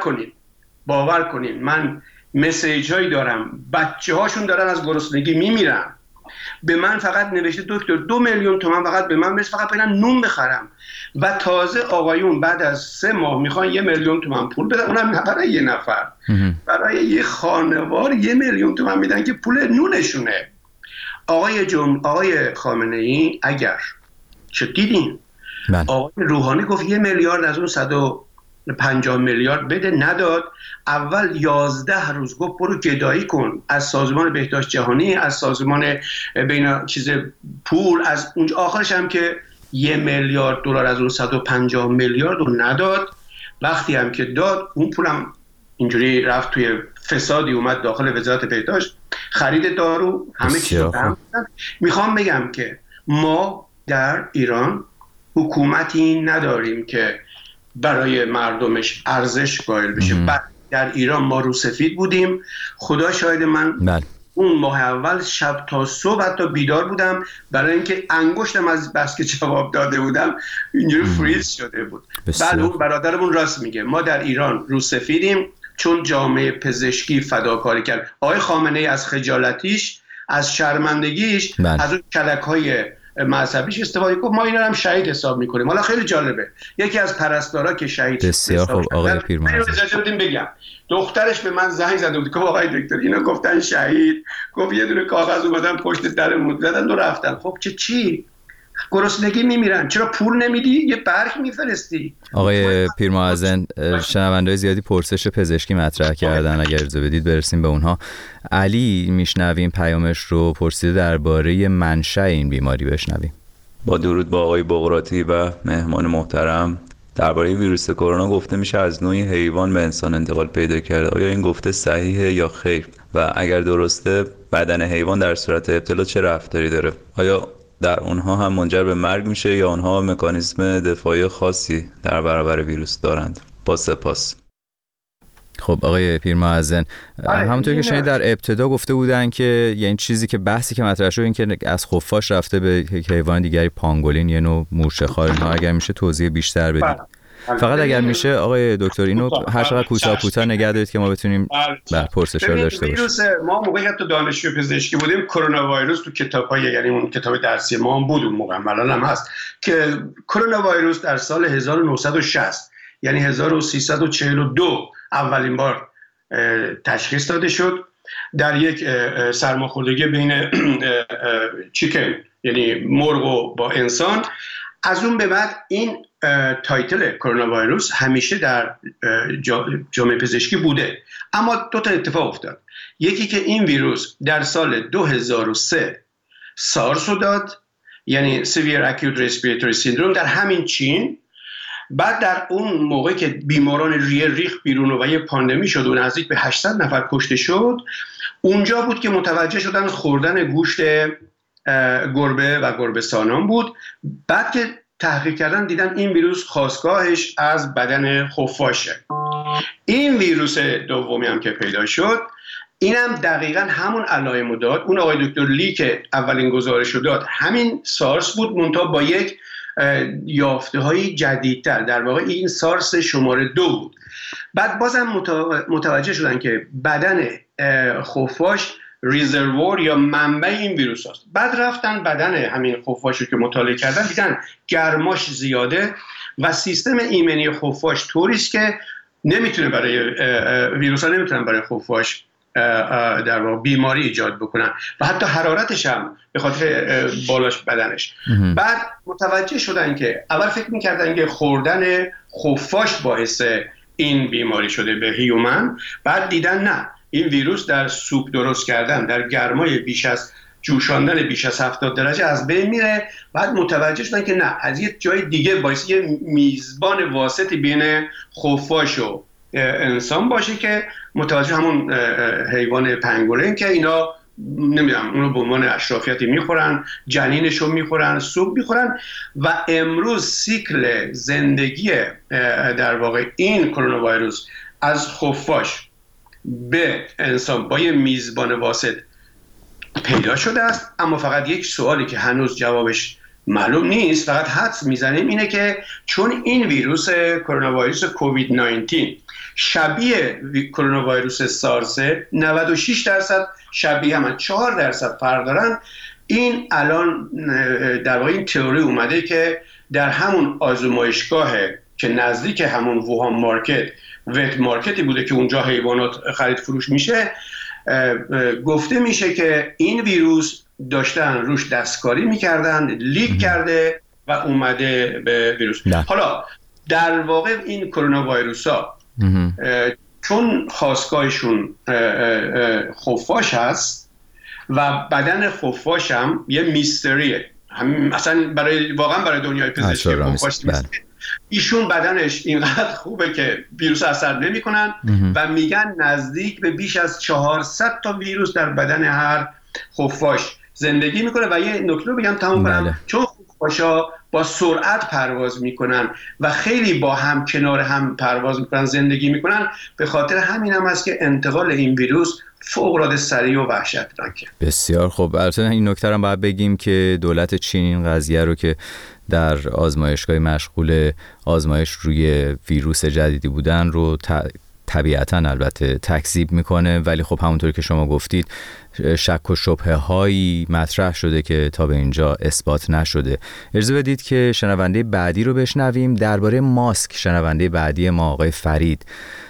باور کنین من مسیج هایی دارم، بچه هاشون دارن از گرسنگی میمیرن، به من فقط نوشته دکتر 2 میلیون تومان فقط به من برسه، فقط برم نون بخرم. و تازه آقایون بعد از 3 ماه میخوان 1 میلیون تومان پول بدن، اونم نه برای یه نفر، برای یه خانوار 1 میلیون تومان میدن که پول نونشونه. آقای خامنه‌ای اگر چه دیدین آقای روحانی گفت 1 میلیارد از اون 150 میلیارد بده، نداد. اول 11 روز گفت برو گدایی کن از سازمان بهداشت جهانی، از سازمان بین پول، از اونجا. آخرش هم که 1 میلیارد دلار از اون 150 میلیارد رو نداد. وقتی هم که داد اون پولم اینجوری رفت توی فسادی اومد داخل وزارت بهداشت، خرید دارو، همه چیز رو هم. میخوام بگم که ما در ایران حکومتی نداریم که برای مردمش ارزش قائل بشه. در ایران ما روسفید بودیم، خدا شاید من اون ماه اول شب تا صبح حتی بیدار بودم برای اینکه انگشتم از بس که جواب داده بودم اینجوری فریز شده بود. بعد اون برادرمون راست میگه، ما در ایران روسفیدیم چون جامعه پزشکی فداکاری کرد. آقای خامنه‌ای از خجالتیش، از شرمندگیش، از اون کلک‌های مذهبیش استفاده کنه. ما اینا هم شهید حساب میکنیم. حالا خیلی جالبه، یکی از پرستارا که شهید بسیار خوب آقای پیرمرد اجازه بدین بگم، دخترش به من زنگ زده بود که آقای دکتر اینا گفتن شهید، گفت یه دونه کاغذ اومدن پشت درمون زدن و رفتن. خب چی گرسنگی میمیرن، چرا پول نمیدی؟ یه برگ میفرستی. آقای پیرمعظم، شنونده‌های زیادی پرسش پزشکی مطرح کردن، اگر اجازه بدید برسیم به اونها. علی میشنویم پیامش رو، پرسیده درباره منشأ این بیماری، بشنویم. با درود با آقای بقراطی و مهمان محترم. درباره ویروس کرونا گفته میشه از نوعی حیوان به انسان انتقال پیدا کرده. آیا این گفته صحیحه یا خیر؟ و اگر درسته بدن حیوان در صورت ابتلا چه رفتاری داره؟ آیا در اونها هم منجر به مرگ میشه یا اونها مکانیزم دفاعی خاصی در برابر ویروس دارند؟ با سپاس. خب آقای پیرمعظم، همونطور که شنید در ابتدا گفته بودن که یعنی چیزی که بحثی که مطرح شد این که از خفاش رفته به حیوان دیگری، پانگولین، یه نوع مورچه‌خوار، اینها اگر میشه توضیح بیشتر بدید. فقط اگر میشه آقای دکتر اینو هر چقدر کوتاه نگه دارید که ما بتونیم پرسش‌ها رو داشته باشیم. ویروس ما موقعی که تو دانشجو پزشکی بودیم، کرونا ویروس تو کتاب‌های، یعنی اون کتاب درسی ما هم بود اون موقع، الان هم هست، که کرونا ویروس در سال 1960 یعنی 1342 اولین بار تشخیص داده شد در یک سرماخوردگی بین چیکن یعنی مرغ و با انسان. از اون به بعد این تایتل کرونا ویروس همیشه در جامعه پزشکی بوده، اما 2 تا اتفاق افتاد. یکی که این ویروس در سال 2003 سارس رو داد، یعنی Severe Acute Respiratory Syndrome در همین چین. بعد در اون موقع که بیماران ریه ریخ بیرون و یه پاندمی شد و نزدیک به 800 نفر کشته شد، اونجا بود که متوجه شدن خوردن گوشت گربه و گربه سانان بود. بعد که تحقیق کردن دیدن این ویروس خاستگاهش از بدن خفاشه. این ویروس دومی هم که پیدا شد، اینم دقیقاً همون علائمو داد. اون آقای دکتر لی که اولین گزارش رو داد همین سارس بود، منتها با یک یافته های جدیدتر. در واقع این سارس شماره 2 بود. بعد بازم متوجه شدن که بدن خفاش ریزروار یا منبع این ویروس هست. بعد رفتن بدن همین خفاش رو که مطالعه کردن، دیدن گرماش زیاده و سیستم ایمنی خفاش طوریست که نمیتونه برای ویروس ها نمیتونن برای خفاش در واقع بیماری ایجاد بکنن و حتی حرارتش هم به خاطر بالاش بدنش. بعد متوجه شدن که اول فکر میکردن که خوردن خفاش باعث این بیماری شده به هیومن، بعد دیدن نه، این ویروس در سوپ درست کردن، در گرمای بیش از جوشاندن بیش از 70 درجه از بین میره. بعد متوجه شدن که نه، از یه جای دیگه باعث یه میزبان واسطی بین خفاش و انسان باشه که متوجه همون حیوان پنگولین که اینا نمیدونم اونو به عنوان اشرافیتی میخورن، جنینشو میخورن، سوپ میخورن. و امروز سیکل زندگی در واقع این کرونا ویروس از خفاش به انسان با یه میزبان واسط پیدا شده است. اما فقط یک سوالی که هنوز جوابش معلوم نیست، فقط حدس میزنیم، اینه که چون این ویروس کرونا ویروس کووید 19 شبیه کرونا ویروس سارس 96% شبیه هم 4% فرق دارن، این الان در واقع این تئوری اومده که در همون آزمایشگاه که نزدیک همون ووهان مارکت، وت مارکتی بوده که اونجا حیوانات خرید فروش میشه، گفته میشه که این ویروس داشتن روش دستکاری میکردن، لیک کرده و اومده به ویروس. حالا در واقع این کرونا ویروس ها چون خاصگاهشون خفاش هست و بدن خفاش هم یه میستریه، اصلا واقعا برای دنیای پزشکی خفاش ایشون بدنش اینقدر خوبه که ویروس اثر نمی کنن و میگن نزدیک به بیش از 400 تا ویروس در بدن هر خفاش زندگی میکنه. و یه نکته بگم تمام کنم، چون خفاشا با سرعت پرواز میکنن و خیلی با هم کنار هم پرواز میکنن، زندگی میکنن، به خاطر همین هم هست که انتقال این ویروس فوق‌العاده سریع و وحشتناکه. بسیار خوب. البته این نکته رو باید بگیم که دولت چین این قضیه رو که در آزمایشگاه مشغول آزمایش روی ویروس جدیدی بودن رو طبیعتاً البته تکذیب میکنه، ولی خب همونطور که شما گفتید شک و شبهه هایی مطرح شده که تا به اینجا اثبات نشده. اجازه بدید که شنونده بعدی رو بشنویم. درباره ماسک شنونده بعدی ما آقای فرید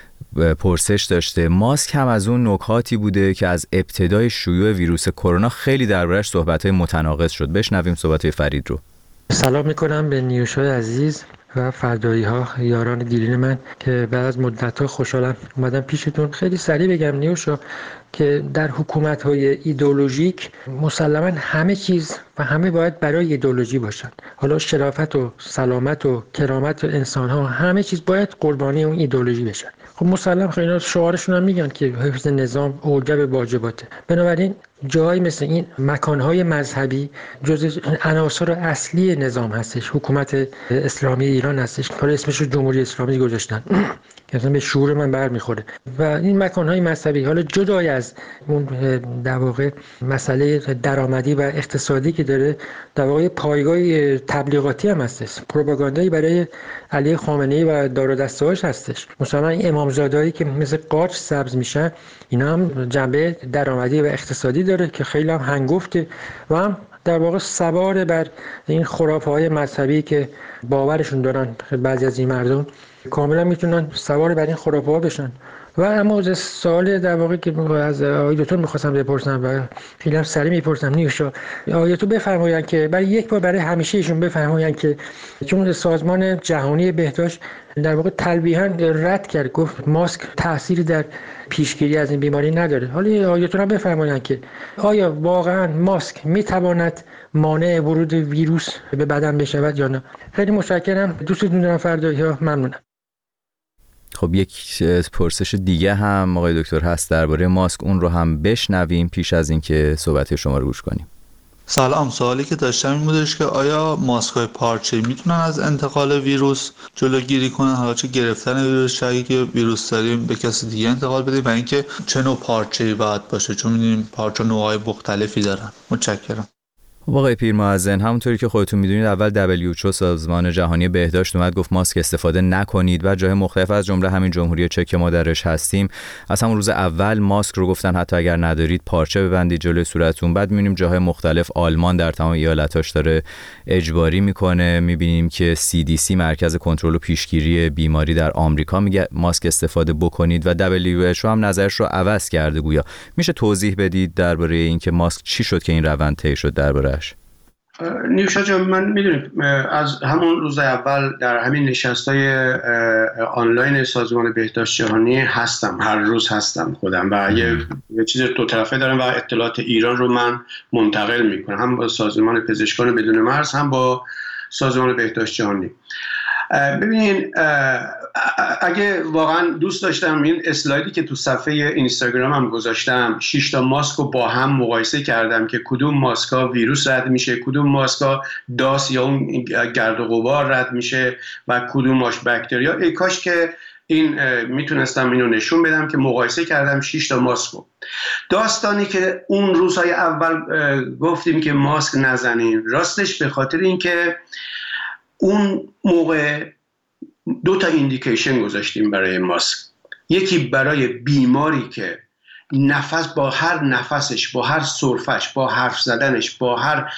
پرسش داشته. ماسک هم از اون نکاتی بوده که از ابتدای شیوع ویروس کرونا خیلی دربارش صحبت‌های متناقض شد. بشنویم صحبت‌های فرید رو. سلام میکنم به نیوشای عزیز و فردایی ها، یاران دیرین من که بعد از مدت ها خوشحالم اومدم پیشتون. خیلی سریع بگم نیوشا که در حکومت های ایدئولوژیک مسلما همه چیز و همه باید برای ایدئولوژی باشن. حالا شرافت و سلامت و کرامت انسان ها همه چیز باید قربانی اون ایدئولوژی بشن. خب مسلم خیلی شعارشون هم میگن که حفظ نظام اوجب واجباته. بنابراین جایی مثل این مکانهای مذهبی جزء عناصر اصلی نظام هستش. حکومت اسلامی ایران هستش، حالا اسمش رو جمهوری اسلامی گذاشتن که اصلا به شعور من برمیخوره. و این مکانهای مذهبی حالا جدای از اون در واقع مسئله درآمدی و اقتصادی که داره، در واقع پایگاه تبلیغاتی هم هستش، پروپاگاندایی برای علی خامنه‌ای و دار و دسته‌هاش هستش. مثلا این امامزادهایی که مثل قارچ سبز میشن، اینا هم جنبه درآمدی و اقتصادی داره که خیلی هم هنگفته و هم در واقع سوار بر این خرافه‌های مذهبی که باورشون دارن. بعضی از این مردم کاملا میتونن سوار بر این خرافه‌ها بشن. و اما سوال در واقع که از آقای دکتر می‌خواستم بپرسم و خیلی هم سریع میپرسم، نیوشا آیتو بفرمایند که برای یک بار برای همیشه ایشون بفرمایند که چون سازمان جهانی بهداشت در واقع تلویحاً رد کرد، گفت ماسک تأثیری در پیشگیری از این بیماری نداره. حالا آیتون هم بفرمایند که آیا واقعاً ماسک میتواند مانع ورود ویروس به بدن بشود یا نه؟ خیلی متشکرم، دوستتون دارم، فردایی‌ها، ممنونم. خب یک پرسش دیگه هم آقای دکتر هست درباره ماسک، اون رو هم بشنویم پیش از اینکه صحبت شما رو گوش کنیم. سلام، سوالی که داشتم این بودش که آیا ماسک‌های پارچه‌ای میتونن از انتقال ویروس جلوگیری کنن؟ حالا چه گرفتن ویروس، چه که ویروس داریم به کسی دیگه انتقال بدیم، و اینکه چه نوع پارچه‌ای باید باشه، چون می‌دونیم پارچه نوع‌های مختلفی دارن. متشکرم. آقای پیرمعظم، همونطوری که خودتون میدونید اول WHO سازمان جهانی بهداشت اومد گفت ماسک استفاده نکنید و جای مختلف از جمله همین جمهوری چک که ما درش هستیم از همون روز اول ماسک رو گفتن حتی اگر ندارید پارچه ببندید جلوی صورتتون. بعد میبینیم جاهای مختلف، آلمان در تمام ایالتاش داره اجباری میکنه، میبینیم که CDC مرکز کنترل و پیشگیری بیماری در آمریکا میگه ماسک استفاده بکنید و WHO هم نظرش رو عوض کرده گویا. میشه توضیح بدید درباره اینکه ماسک چی شد که این روند طی شد درباره؟ نیوشا جان، من میدونید از همون روز اول در همین نشستای آنلاین سازمان بهداشت جهانی هستم، هر روز هستم خودم و یه چیز دو طرفه دارم و اطلاعات ایران رو من منتقل میکنم، هم با سازمان پزشکان بدون مرز هم با سازمان بهداشت جهانی. ببینین، اگه واقعا دوست داشتم این اسلایدی که تو صفحه اینستاگرام هم گذاشتم 6 تا ماسک رو با هم مقایسه کردم که کدوم ماسکا ویروس رد میشه، کدوم ماسکا داس یا اون گرد و غبار رد میشه و کدوماش باکتریا. ای کاش که این میتونستم اینو نشون بدم که مقایسه کردم 6 تا ماسک رو. داستانی که اون روزهای اول گفتیم که ماسک نزنین، راستش به خاطر اینکه اون موقع 2 تا ایندیکیشن گذاشتیم برای ماسک. یکی برای بیماری که نفس با هر نفسش، با هر سرفش، با حرف زدنش، با هر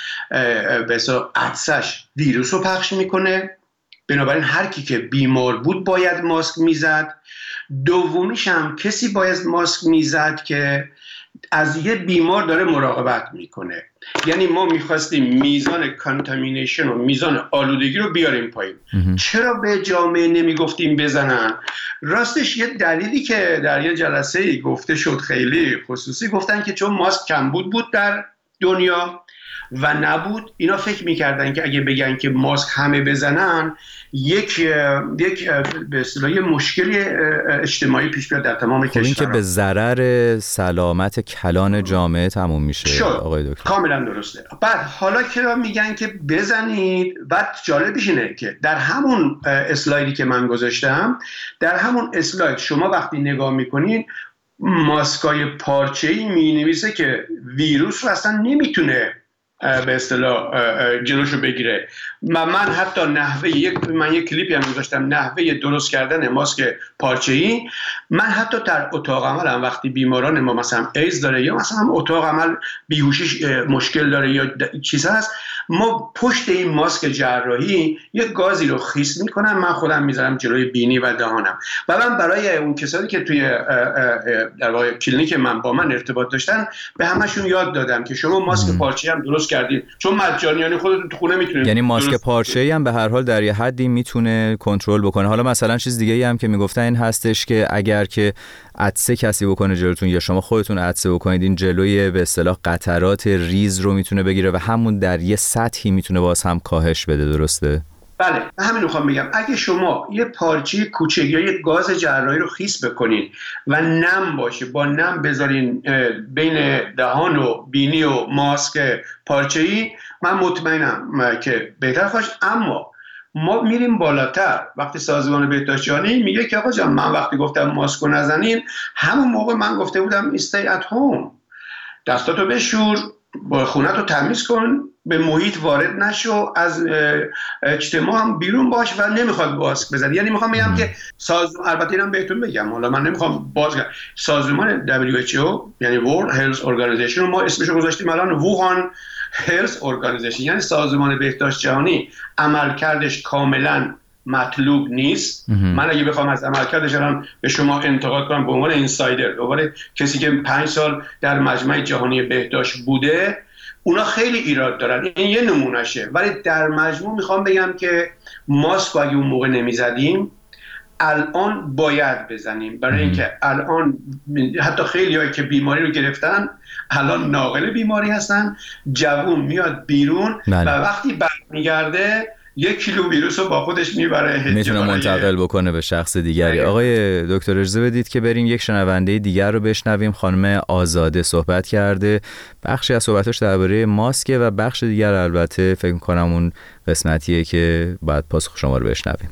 عطسش ویروس رو پخش میکنه، بنابراین هر کی که بیمار بود باید ماسک میزد. دومیش هم کسی باید ماسک میزد که از یه بیمار داره مراقبت میکنه. یعنی ما میخواستیم میزان کانتامینیشن و میزان آلودگی رو بیاریم پایین. چرا به جامعه نمیگفتیم بزنن؟ راستش یه دلیلی که در یه جلسه گفته شد خیلی خصوصی، گفتن که چون ماسک کمبود بود در دنیا و نبود، اینا فکر میکردن که اگه بگن که ماسک همه بزنن یک به اصطلاح مشکلی اجتماعی پیش بیاد در تمام کشورها. این که به ضرر سلامت کلان جامعه تموم میشه آقای دکتر. کاملا درسته. بعد حالا که میگن که بزنید، بعد جالبش اینه که در همون اسلایدی که من گذاشتم، در همون اسلاید شما وقتی نگاه میکنین ماسکای پارچه‌ای مینویسه که ویروس رو اصلا نمیتونه به اصطلاح جلوشو بگیره. من حتی من یک کلیپی هم گذاشتم نحوه درست کردن ماسک پارچه‌ای. من حتی در اتاق عملم وقتی بیماران ما مثلا ایدز داره یا مثلا اتاق عمل بیهوشیش مشکل داره یا چیز هست، ما پشت این ماسک جراحی یک گازی رو خیس میکنم، من خودم میذارم جلوی بینی و دهانم و من برای اون کسانی که توی در واقع کلینیک من با من ارتباط داشتن به همشون یاد دادم که شما ماسک پارچه‌ای هم درست کردید، چون مجانیانه خودتون تو خونه میتونید. یعنی ماسک پارچه‌ای هم به هر حال در یه حدی میتونه کنترل بکنه. حالا مثلا چیز دیگه‌ای هم که میگفتن این هستش که اگر که عطسه کسی بکنه جلوتون یا شما خودتون عطسه بکنید، این جلوی به اصطلاح قطرات ریز رو میتونه بگیره و همون در یه سطحی میتونه باز هم کاهش بده. درسته؟ بله، همین رو میخوام بگم. اگه شما یه پارچه کوچک یا یه گاز جراحی رو خیس بکنین و نم باشه، با نم بذارین بین دهان و بینی و ماسک پارچه‌ای، من مطمئنم که بهتر خواهد. اما ما میریم بالاتر. وقتی سازمان بهداشت جهانی میگه که آقا جان، من وقتی گفتم ماسک رو نزنین، همون موقع من گفته بودم stay at home، دستاتو بشور، با خونتو تمیز کن، به محیط وارد نشو، از اجتماع هم بیرون باش و نمیخواد ماسک بزنی. یعنی میخوام بگم که البته اینم بهتون بگم، حالا من نمیخوام سازمان WHO یعنی World Health Organization رو ما اسمش رو گذاشتیم الان ووهان Health Organization، یعنی سازمان بهداشت جهانی عملکردش کاملا مطلوب نیست. من اگه بخوام از عملکردش الان به شما انتقاد کنم به عنوان اینسایدر، به عنوان کسی که 5 سال در مجمع جهانی بهداشت بوده، اونا خیلی ایراد دارن. این یه نمونهشه. ولی در مجموع میخوام بگم که ماسک اگه اون موقع نمیزدیم الان باید بزنیم، برای اینکه الان حتی خیلی هایی که بیماری رو گرفتن الان ناقل بیماری هستن، جوون میاد بیرون و وقتی برمیگرده 1 کیلو ویروس رو با خودش میبره، میتونه منتقل بکنه به شخص دیگری. آقای دکتر اجازه بدید که بریم یک شنونده دیگر رو بشنویم. خانم آزاده صحبت کرده، بخشی از صحبتاش درباره ماسک و بخش دیگر البته فکر می‌کنم اون قسمتیه که باید پاسخ شما رو بشنویم.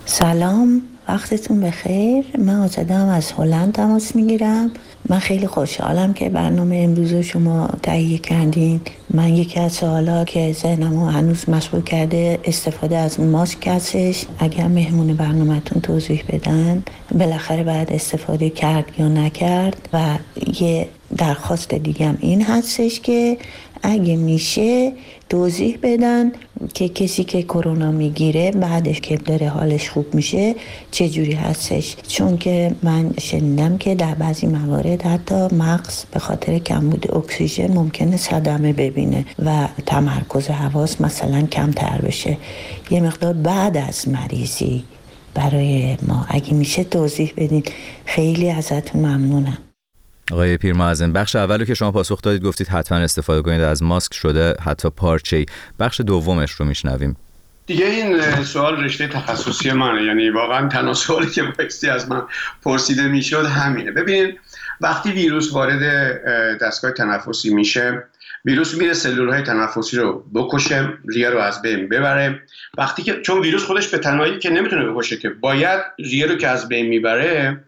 سلام، وقتتون بخیر. من آزاده هم از هلند تماس میگیرم. من خیلی خوشحالم که برنامه امروز رو شما تهیه کردین. من یکی از سوالا که ذهنمو هنوز مشغول کرده استفاده از ماسک هستش. اگر مهمون برنامه‌تون توضیح بدن بالاخره باید استفاده کرد یا نکرد. و یه درخواست دیگه هم این هستش که اگه میشه توضیح بدن که کسی که کرونا میگیره بعدش که داره حالش خوب میشه چجوری هستش، چون که من شنیدم که در بعضی موارد حتی مغز به خاطر کمبود اکسیژن ممکنه صدمه ببینه و تمرکز حواس مثلا کمتر بشه. یه مقدار بعد از مریضی برای ما اگه میشه توضیح بدین، خیلی ازتون ممنونم. آقای پیرمعظم، بخش اولو که شما پاسخ دادید گفتید حتما استفاده کنید از ماسک، شده حتی پارچه‌ای. بخش دومش رو میشنویم. دیگه این سوال رشته تخصصی منه، یعنی واقعا تنها سوالی که بایستی از من پرسیده میشد همینه. ببینید وقتی ویروس وارد دستگاه تنفسی میشه، ویروس میره سلول‌های تنفسی رو بکشه، ریه رو از بین ببره. وقتی که چون ویروس خودش به تنهایی که نمیتونه بکشه، که باید ریه رو که از بین میبره،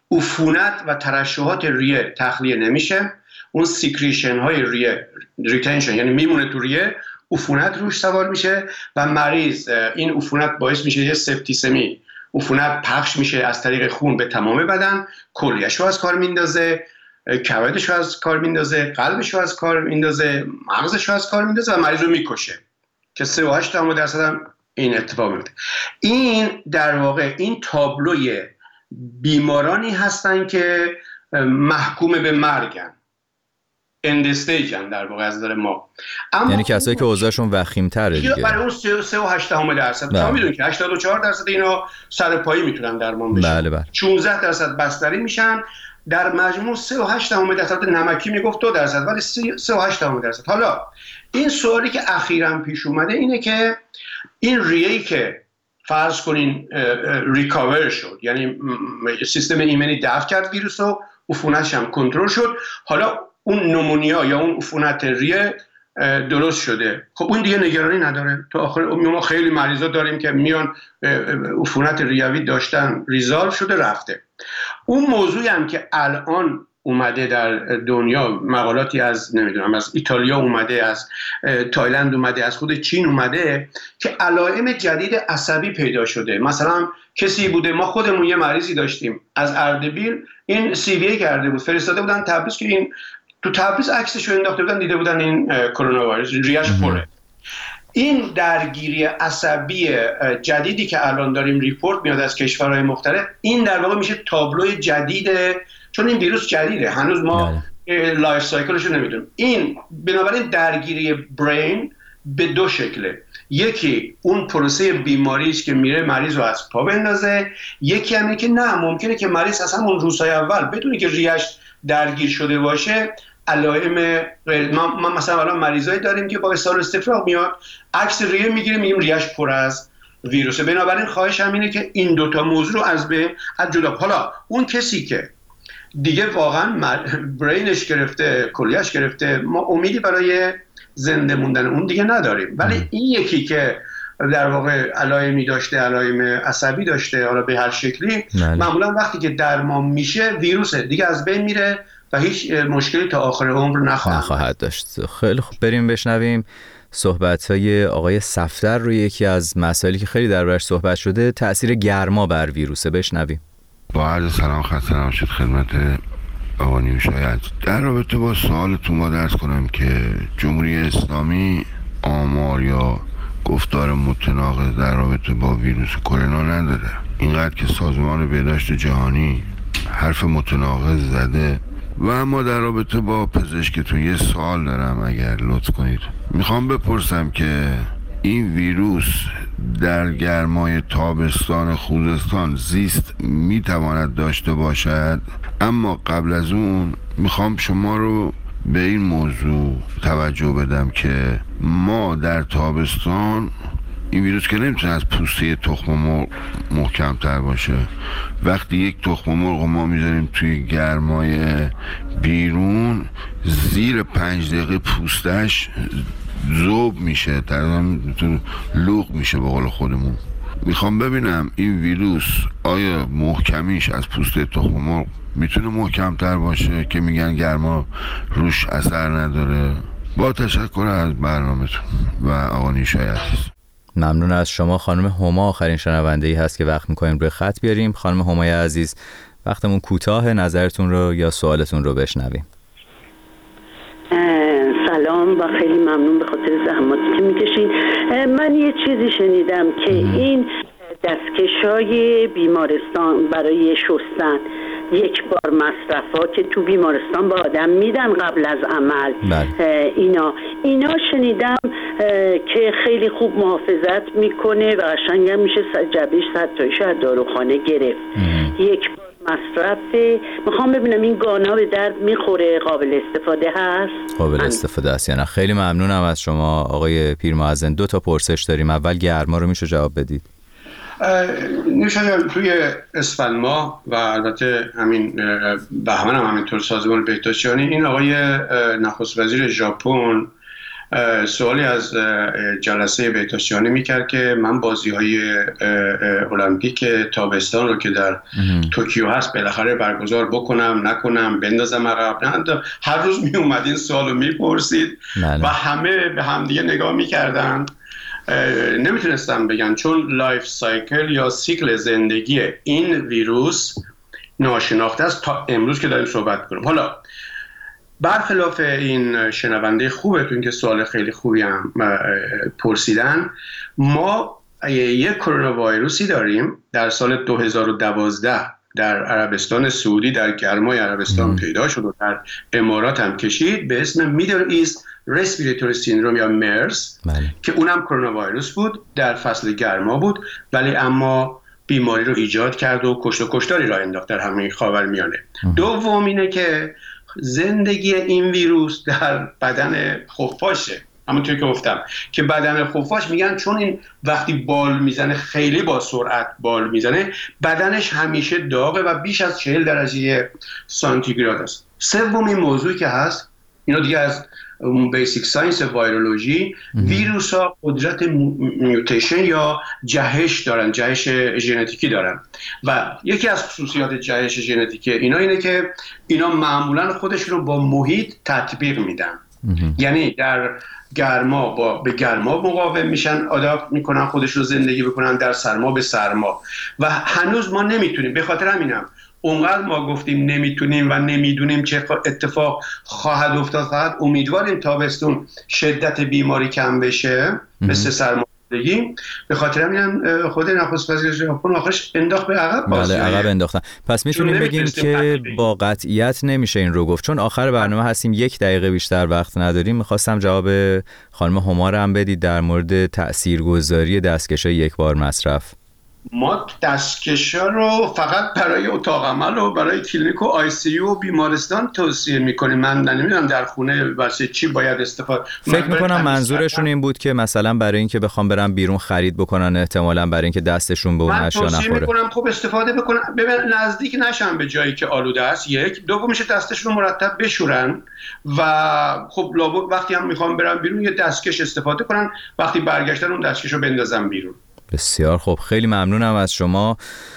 عفونت و ترشحات ریه تخلیه نمیشه، اون سیکریشن های ریه ریتنشن یعنی میمونه تو ریه، عفونت روش سوار میشه و مریض این عفونت باعث میشه یه سپتیسمی، عفونت پخش میشه از طریق خون به تمام بدن، کلیه‌اش رو از کار میندازه، کبدش رو از کار میندازه، قلبش رو از کار میندازه، مغزش رو از کار میندازه و مریض رو میکشه که 3.8% هم این اتفاق میفته. این در واقع این تابلوی بیمارانی هستن که محکوم به مرگن، اند استیجن در واقع از نظر ما. یعنی کسایی که اوضاعشون وخیم‌تره دیگه. برای اون 3.8%. شما میدونید که 84% اینا سر پایی میتونن درمان بشن. بله بله. 16% بستری میشن. در مجموع 3.8% نمکی میگفت 2%، ولی 3.8%. حالا این سوالی که اخیراً پیش اومده اینه که این ریه‌ای که فرض کنین ریکاور شد، یعنی سیستم ایمنی دفع کرد ویروس رو، عفونتش هم کنترل شد، حالا اون نمونیا یا اون عفونت ریه درست شده، خب اون دیگه نگرانی نداره. تا آخر ما خیلی مریضا داریم که میان عفونت ریوی داشتن، ریزالو شده رفته. اون موضوعی هم که الان اومده در دنیا، مقالاتی از نمیدونم از ایتالیا اومده، از تایلند اومده، از خود چین اومده، که علائم جدید عصبی پیدا شده. مثلا کسی بوده، ما خودمون یه مریضی داشتیم از اردبیل، این CVA کرده بود، فرستاده بودن تبریز که این تو تبریز عکسش رو انداخته بودن، دیده بودن این کرونا ویروس ریش پره. این درگیری عصبی جدیدی که الان داریم ریپورت میاد از کشورهای مختلف، این در واقع میشه تابلو جدیده، چون این ویروس جدیده، هنوز ما لایف سایکلش رو نمیدونیم. این بنابراین درگیری برین به دو شکله، یکی اون پروسه بیماری است که میره مریض رو از پا بندازه، یکی همینه که نه، ممکنه که مریض اصلا اون روزهای اول بدونی که ریش درگیر شده باشه علائم ما مثلا الان مریضایی داریم که با اسهال استفراغ میاد، عکس ریه میگیره، میگیم ریش پر از ویروسه. بنابراین خواهش همینه که این دوتا موضوع رو از جدا. حالا اون کسی که دیگه واقعا برینش گرفته، کلیهش گرفته، ما امیدی برای زنده موندن اون دیگه نداریم، ولی این یکی که در واقع علائمی داشته، علائم عصبی داشته، حالا به هر شکلی، معمولا وقتی که درمان میشه ویروسه دیگه از بین میره و هیچ مشکلی تا آخر عمر نخواهد داشت. خیلی خوب، بریم بشنویم صحبت‌های آقای صفدر روی یکی از مسائلی که خیلی دربارش صحبت شده، تأثیر گرما بر ویروسه. بشنویم. با عرض سلام خسته نباشید خدمت آقا نیوشای. در رابطه با سوالتون ما درس کنم که جمهوری اسلامی آمار یا گفتار متناقض در رابطه با ویروس کرونا نداره. اینقدر که سازمان بهداشت جهانی حرف متناقض زده. و اما در رابطه با پزشکتون یه سوال دارم اگر لطف کنید. میخوام بپرسم که این ویروس در گرمای تابستان خوزستان زیست میتواند داشته باشد؟ اما قبل از اون میخوام شما رو به این موضوع توجه بدم که ما در تابستان این ویروس که نمیتونه از پوسته تخم مرغ محکم‌تر باشه. وقتی یک تخم مرغ ما میذاریم توی گرمای بیرون، زیر 5 دقیقه پوستش ذوب میشه، تقریبا لوق میشه به قول خودمون. میخوام ببینم این ویروس آیا محکمیش از پوسته تخم مرغ میتونه محکم‌تر باشه که میگن گرما روش اثر نداره. با تشکر از برنامه‌تون و آقا نیوشای عزیز. ممنون از شما. خانم هما آخرین شنونده‌ای هست که وقت می‌کنیم روی خط بیاریم. خانم همای عزیز، وقتمون کوتاه، نظرتون رو یا سوالتون رو بشنویم. سلام و خیلی ممنون به خاطر زحماتی که میکشین. من یه چیزی شنیدم که این دستکشای بیمارستان برای شستن یک بار مصرفا که تو بیمارستان به آدم میدن قبل از عمل، اینا شنیدم که خیلی خوب محافظت میکنه و قشنگ میشه جبهش ستایش از داروخانه گرفت. یک بار مصرفه. میخوام ببینم این گانا به درد میخوره، قابل استفاده هست؟ قابل استفاده است یا نه؟ خیلی ممنونم از شما آقای پیرمعزن. 2 تا پرسش داریم. اول گرما رو میشه جواب بدید؟ نشان توی اسفند ماه و البته همین بهمن هم همینطور سازمان بهداشت جهانی، این آقای نخست وزیر ژاپن سوالی از جلسه بهداشت جهانی میکرد که من بازی‌های المپیک تابستان رو که در توکیو هست بالاخره برگزار بکنم نکنم، بندازم عقب نه. هر روز می اومد این سوالو میپرسید و همه به همدیگه نگاه میکردن. نمیتونستم بگم چون لایف سایکل یا سیکل زندگی این ویروس ناشناخته است تا امروز که داریم صحبت کنیم. حالا برخلاف این شنونده خوبتون که سوال خیلی خوبی هم پرسیدن، ما یک کرونا ویروسی داریم در سال 2012 در عربستان سعودی، در گرمای عربستان پیدا شد و در امارات هم کشید، به اسم میدل ایست رسپیراتوری سیندروم یا مرز که اونم کرونا ویروس بود، در فصل گرما بود، ولی اما بیماری رو ایجاد کرد و کشت و کشتاری را انداخت در همه خاورمیانه. دوم اینه که زندگی این ویروس در بدن خفاشه. همونطور که گفتم که بدن خفاش میگن چون این وقتی بال میزنه خیلی با سرعت بال میزنه، بدنش همیشه داغه و بیش از 40 درجه سانتیگراد است. سومین موضوعی که هست، اینا دیگه از بیسیک ساینس ویرولوژی، ویروس ها قدرت میوتیشن یا جهش دارن، جهش ژنتیکی دارن و یکی از خصوصیات جهش ژنتیکی اینا اینه که اینا معمولا خودشون رو با محیط تطبیق میدن. یعنی در گرما به گرما مقاوم میشن، آداپت میکنن، خودشون رو زندگی بکنن، در سرما به سرما. و هنوز ما نمیتونیم، به خاطر همینم اونقدر ما گفتیم نمیتونیم و نمیدونیم چه اتفاق خواهد افتاد. فقط امیدواریم تابستون شدت بیماری کم بشه مثل سرمایه‌گذاری. به خاطر همینم خود نخست وزیر ژاپن آخرش انداخت به عقب. بله عقب انداختن. پس میتونیم بگیم که با قطعیت نمیشه این رو گفت. چون آخر برنامه هستیم، 1 دقیقه بیشتر وقت نداریم. میخواستم جواب خانم هما رو هم بدید در مورد تاثیرگذاری دستکش‌های یک بار مصرف. ما دستکش‌ها رو فقط برای اتاق عمل و برای کلینیک و آی سی یو و بیمارستان توصیه می‌کنیم. من نمی‌دونم در خونه واسه چی باید استفاده. فکر می‌کنم منظورشون این بود که مثلا برای اینکه بخوام برن بیرون خرید بکنن، احتمالاً برای اینکه دستشون به اون نشا نخوره. من توصیه می‌کنم خوب استفاده بکنن، ببین نزدیک نشن به جایی که آلوده است. یک، دومش دستشون رو مرتب بشورن و خب وقتی هم می‌خوام برن بیرون یه دستکش استفاده کنن، وقتی برگشتن اون دستکشو بندازن بیرون. بسیار خوب، خیلی ممنونم از شما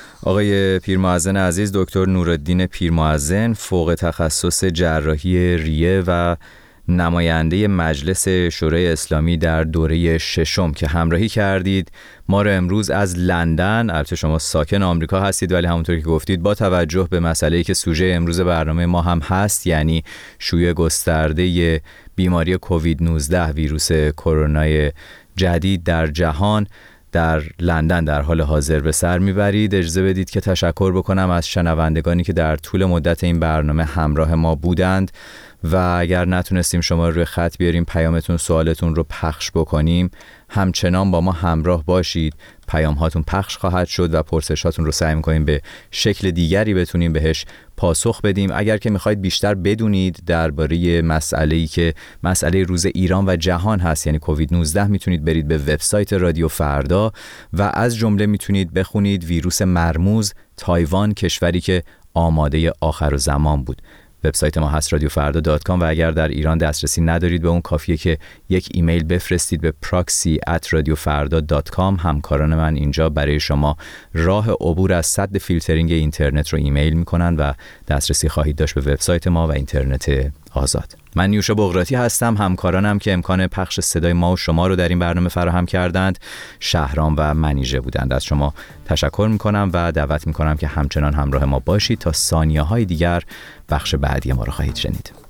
آقای پیرمعزن عزیز، دکتر نورالدین پیرمعزن، فوق تخصص جراحی ریه و نماینده مجلس شورای اسلامی در دوره 6 که همراهی کردید ما رو امروز از لندن. البته شما ساکن آمریکا هستید ولی همونطور که گفتید با توجه به مسئله‌ای که سوژه امروز برنامه ما هم هست، یعنی شیوع گسترده بیماری کووید 19 ویروس کرونا جدید در جهان، در لندن در حال حاضر به سر میبرید. اجازه بدید که تشکر بکنم از شنوندگانی که در طول مدت این برنامه همراه ما بودند و اگر نتونستیم شما روی خط بیاریم پیامتون سوالتون رو پخش بکنیم، همچنان با ما همراه باشید. پیام هاتون پخش خواهد شد و پرسشاتون رو سعی می‌کنیم به شکل دیگری بتونیم بهش پاسخ بدیم. اگر که میخواید بیشتر بدونید درباره مسئله‌ای که مسئله روز ایران و جهان هست، یعنی کووید 19، میتونید برید به وبسایت رادیو فردا و از جمله میتونید بخونید ویروس مرموز، تایوان کشوری که آماده آخرالزمان بود. وبسایت ما هست radiofarda.com و اگر در ایران دسترسی ندارید به اون، کافیه که یک ایمیل بفرستید به proxy@radiofarda.com. همکاران من اینجا برای شما راه عبور از سد فیلترینگ اینترنت رو ایمیل میکنن و دسترسی خواهید داشت به وبسایت ما و اینترنت آزاد. من نیوشا بقراتی هستم. همکارانم که امکان پخش صدای ما و شما رو در این برنامه فراهم کردند شهرام و منیژه بودند. از شما تشکر میکنم و دعوت میکنم که همچنان همراه ما باشید تا ثانیه‌های دیگر بخش بعدی ما رو خواهید شنید.